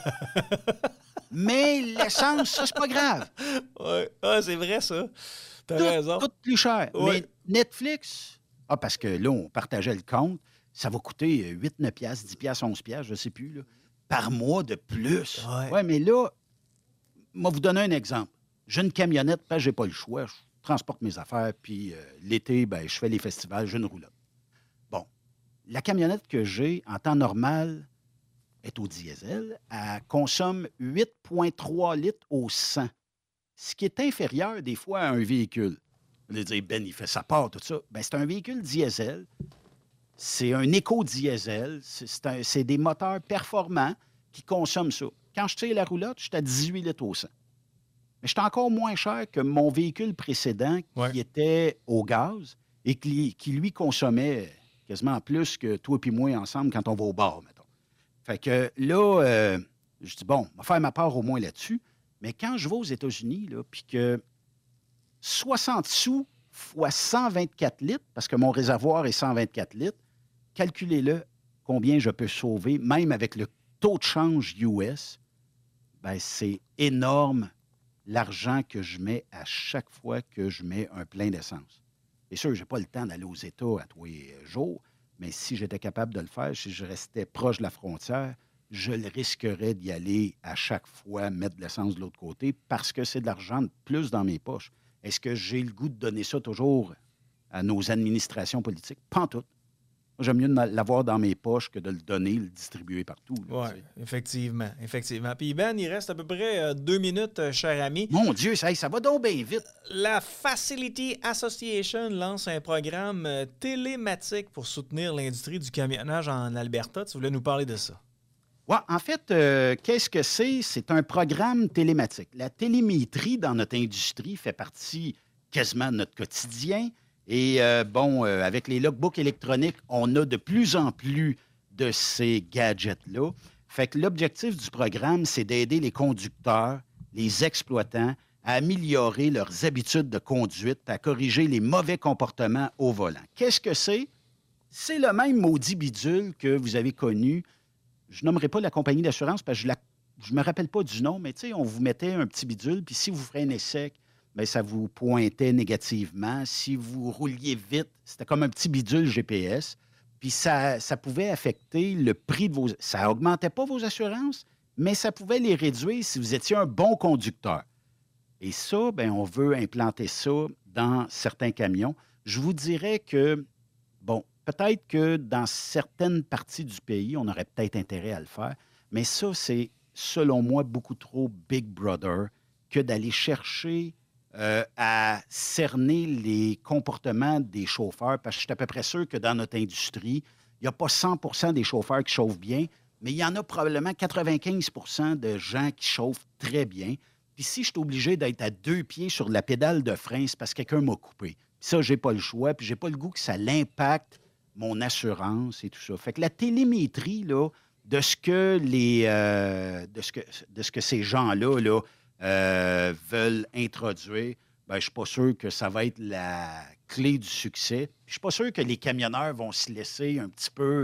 Mais l'essence, ça, c'est pas grave. Oui, ah, c'est vrai, ça. T'as tout, raison. Tout plus cher. Ouais. Mais Netflix, ah, parce que là, on partageait le compte, ça va coûter huit, neuf piastres, dix piastres, onze piastres, je ne sais plus, là, par mois de plus. Oui, ouais, mais là, moi, vous donner un exemple. J'ai une camionnette, parce que je n'ai pas le choix. Je transporte mes affaires, puis euh, l'été, ben, je fais les festivals, j'ai une roulotte. Bon, la camionnette que j'ai, en temps normal, est au diesel, elle consomme huit virgule trois litres au cent, ce qui est inférieur des fois à un véhicule. Vous allez dire, Ben, il fait sa part, tout ça. Ben, c'est un véhicule diesel. C'est un éco-diesel. C'est, c'est, un, c'est des moteurs performants qui consomment ça. Quand je tire la roulotte, je suis à dix-huit litres au cent. Mais je suis encore moins cher que mon véhicule précédent qui ouais. était au gaz et qui, qui, lui, consommait quasiment plus que toi et moi ensemble quand on va au bar, mettons. Fait que là, euh, je dis, bon, on va faire ma part au moins là-dessus. Mais quand je vais aux États-Unis, là, puis que soixante sous fois cent vingt-quatre litres, parce que mon réservoir est cent vingt-quatre litres, calculez-le combien je peux sauver, même avec le taux de change U S, ben c'est énorme l'argent que je mets à chaque fois que je mets un plein d'essence. C'est sûr, je n'ai pas le temps d'aller aux États à tous les jours, mais si j'étais capable de le faire, si je restais proche de la frontière, je le risquerais d'y aller à chaque fois, mettre de l'essence de l'autre côté, parce que c'est de l'argent de plus dans mes poches. Est-ce que j'ai le goût de donner ça toujours à nos administrations politiques? Pas en tout. Moi, j'aime mieux l'avoir dans mes poches que de le donner, le distribuer partout. Oui, effectivement, effectivement. Puis Ben, il reste à peu près euh, deux minutes, euh, cher ami. Mon Dieu, ça, ça va donc bien vite. La Facility Association lance un programme euh, télématique pour soutenir l'industrie du camionnage en Alberta. Tu voulais nous parler de ça? Oui, en fait, euh, qu'est-ce que c'est? C'est un programme télématique. La télémétrie dans notre industrie fait partie quasiment de notre quotidien. Et euh, bon, euh, avec les logbooks électroniques, on a de plus en plus de ces gadgets-là. Fait que l'objectif du programme, c'est d'aider les conducteurs, les exploitants à améliorer leurs habitudes de conduite, à corriger les mauvais comportements au volant. Qu'est-ce que c'est? C'est le même maudit bidule que vous avez connu. Je nommerai pas la compagnie d'assurance parce que je ne me rappelle pas du nom, mais tu sais, on vous mettait un petit bidule, puis si vous freinez sec, bien, ça vous pointait négativement. Si vous rouliez vite, c'était comme un petit bidule G P S, puis ça, ça pouvait affecter le prix de vos... Ça n'augmentait pas vos assurances, mais ça pouvait les réduire si vous étiez un bon conducteur. Et ça, bien, on veut implanter ça dans certains camions. Je vous dirais que, bon, peut-être que dans certaines parties du pays, on aurait peut-être intérêt à le faire, mais ça, c'est, selon moi, beaucoup trop Big Brother que d'aller chercher euh, à cerner les comportements des chauffeurs, parce que je suis à peu près sûr que dans notre industrie, il n'y a pas cent pour cent des chauffeurs qui chauffent bien, mais il y en a probablement quatre-vingt-quinze pour cent de gens qui chauffent très bien. Puis si je suis obligé d'être à deux pieds sur la pédale de frein, c'est parce que quelqu'un m'a coupé. Puis ça, j'ai pas le choix, puis j'ai pas le goût que ça l'impacte mon assurance et tout ça. Fait que la télémétrie, là, de ce que les euh, de ce que de ce que ces gens-là là, euh, veulent introduire, bien, je ne suis pas sûr que ça va être la clé du succès. Je ne suis pas sûr que les camionneurs vont se laisser un petit peu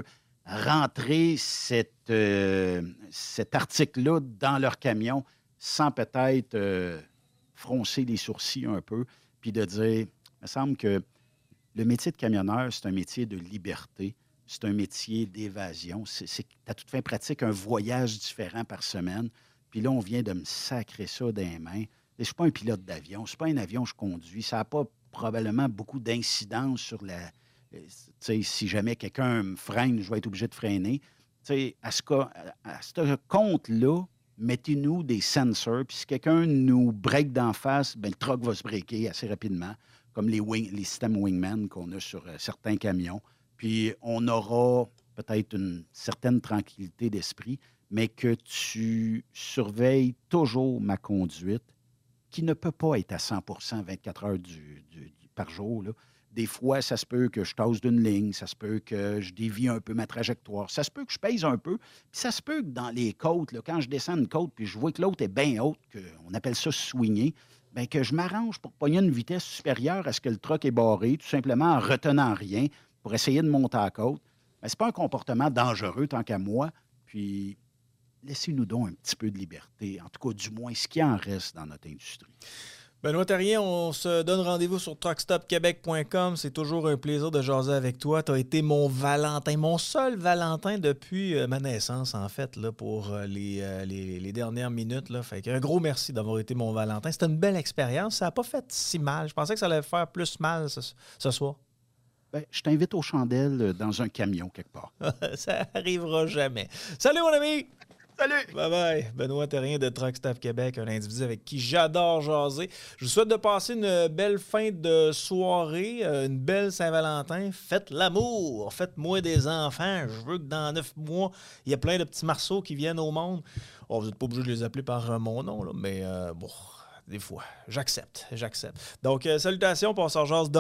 rentrer cette, euh, cet article-là dans leur camion sans peut-être euh, froncer les sourcils un peu, puis de dire, il me semble que le métier de camionneur, c'est un métier de liberté, c'est un métier d'évasion. C'est, c'est à toute fin pratique un voyage différent par semaine. Puis là, on vient de me sacrer ça dans les mains. Je ne suis pas un pilote d'avion, c'est pas un avion que je conduis. Ça n'a pas probablement beaucoup d'incidence sur la... Tu sais, si jamais quelqu'un me freine, je vais être obligé de freiner. Tu sais, à ce, cas, à ce compte-là, mettez-nous des sensors, puis si quelqu'un nous break d'en face, bien, le truck va se breaker assez rapidement, comme les, wing, les systèmes Wingman qu'on a sur euh, certains camions. Puis on aura peut-être une certaine tranquillité d'esprit, mais que tu surveilles toujours ma conduite, qui ne peut pas être à cent pour cent vingt-quatre heures du, du, du, par jour, là. Des fois, ça se peut que je tasse d'une ligne, ça se peut que je dévie un peu ma trajectoire, ça se peut que je pèse un peu, puis ça se peut que dans les côtes, là, quand je descends une côte puis je vois que l'autre est bien haute, que, on appelle ça swinguer, bien que je m'arrange pour pogner une vitesse supérieure à ce que le truck est barré, tout simplement en retenant rien pour essayer de monter à la côte. Bien, c'est pas un comportement dangereux tant qu'à moi, puis laissez-nous donc un petit peu de liberté, en tout cas du moins ce qui en reste dans notre industrie. Benoît Thérien, on se donne rendez-vous sur truck stop québec point com. C'est toujours un plaisir de jaser avec toi. Tu as été mon Valentin, mon seul Valentin depuis ma naissance, en fait, là, pour les, les, les dernières minutes. Là. Fait un gros merci d'avoir été mon Valentin. C'était une belle expérience. Ça n'a pas fait si mal. Je pensais que ça allait faire plus mal ce, ce soir. ben, je t'invite aux chandelles dans un camion quelque part. Ça arrivera jamais. Salut, mon ami! Salut! Bye-bye. Benoît Terrien de Truck Stop Québec, un individu avec qui j'adore jaser. Je vous souhaite de passer une belle fin de soirée, une belle Saint-Valentin. Faites l'amour, faites-moi des enfants. Je veux que dans neuf mois, il y ait plein de petits marceaux qui viennent au monde. Oh, vous n'êtes pas obligé de les appeler par mon nom, là, mais euh, bon, des fois, j'accepte, j'accepte. Donc, euh, salutations, on se rejase demain.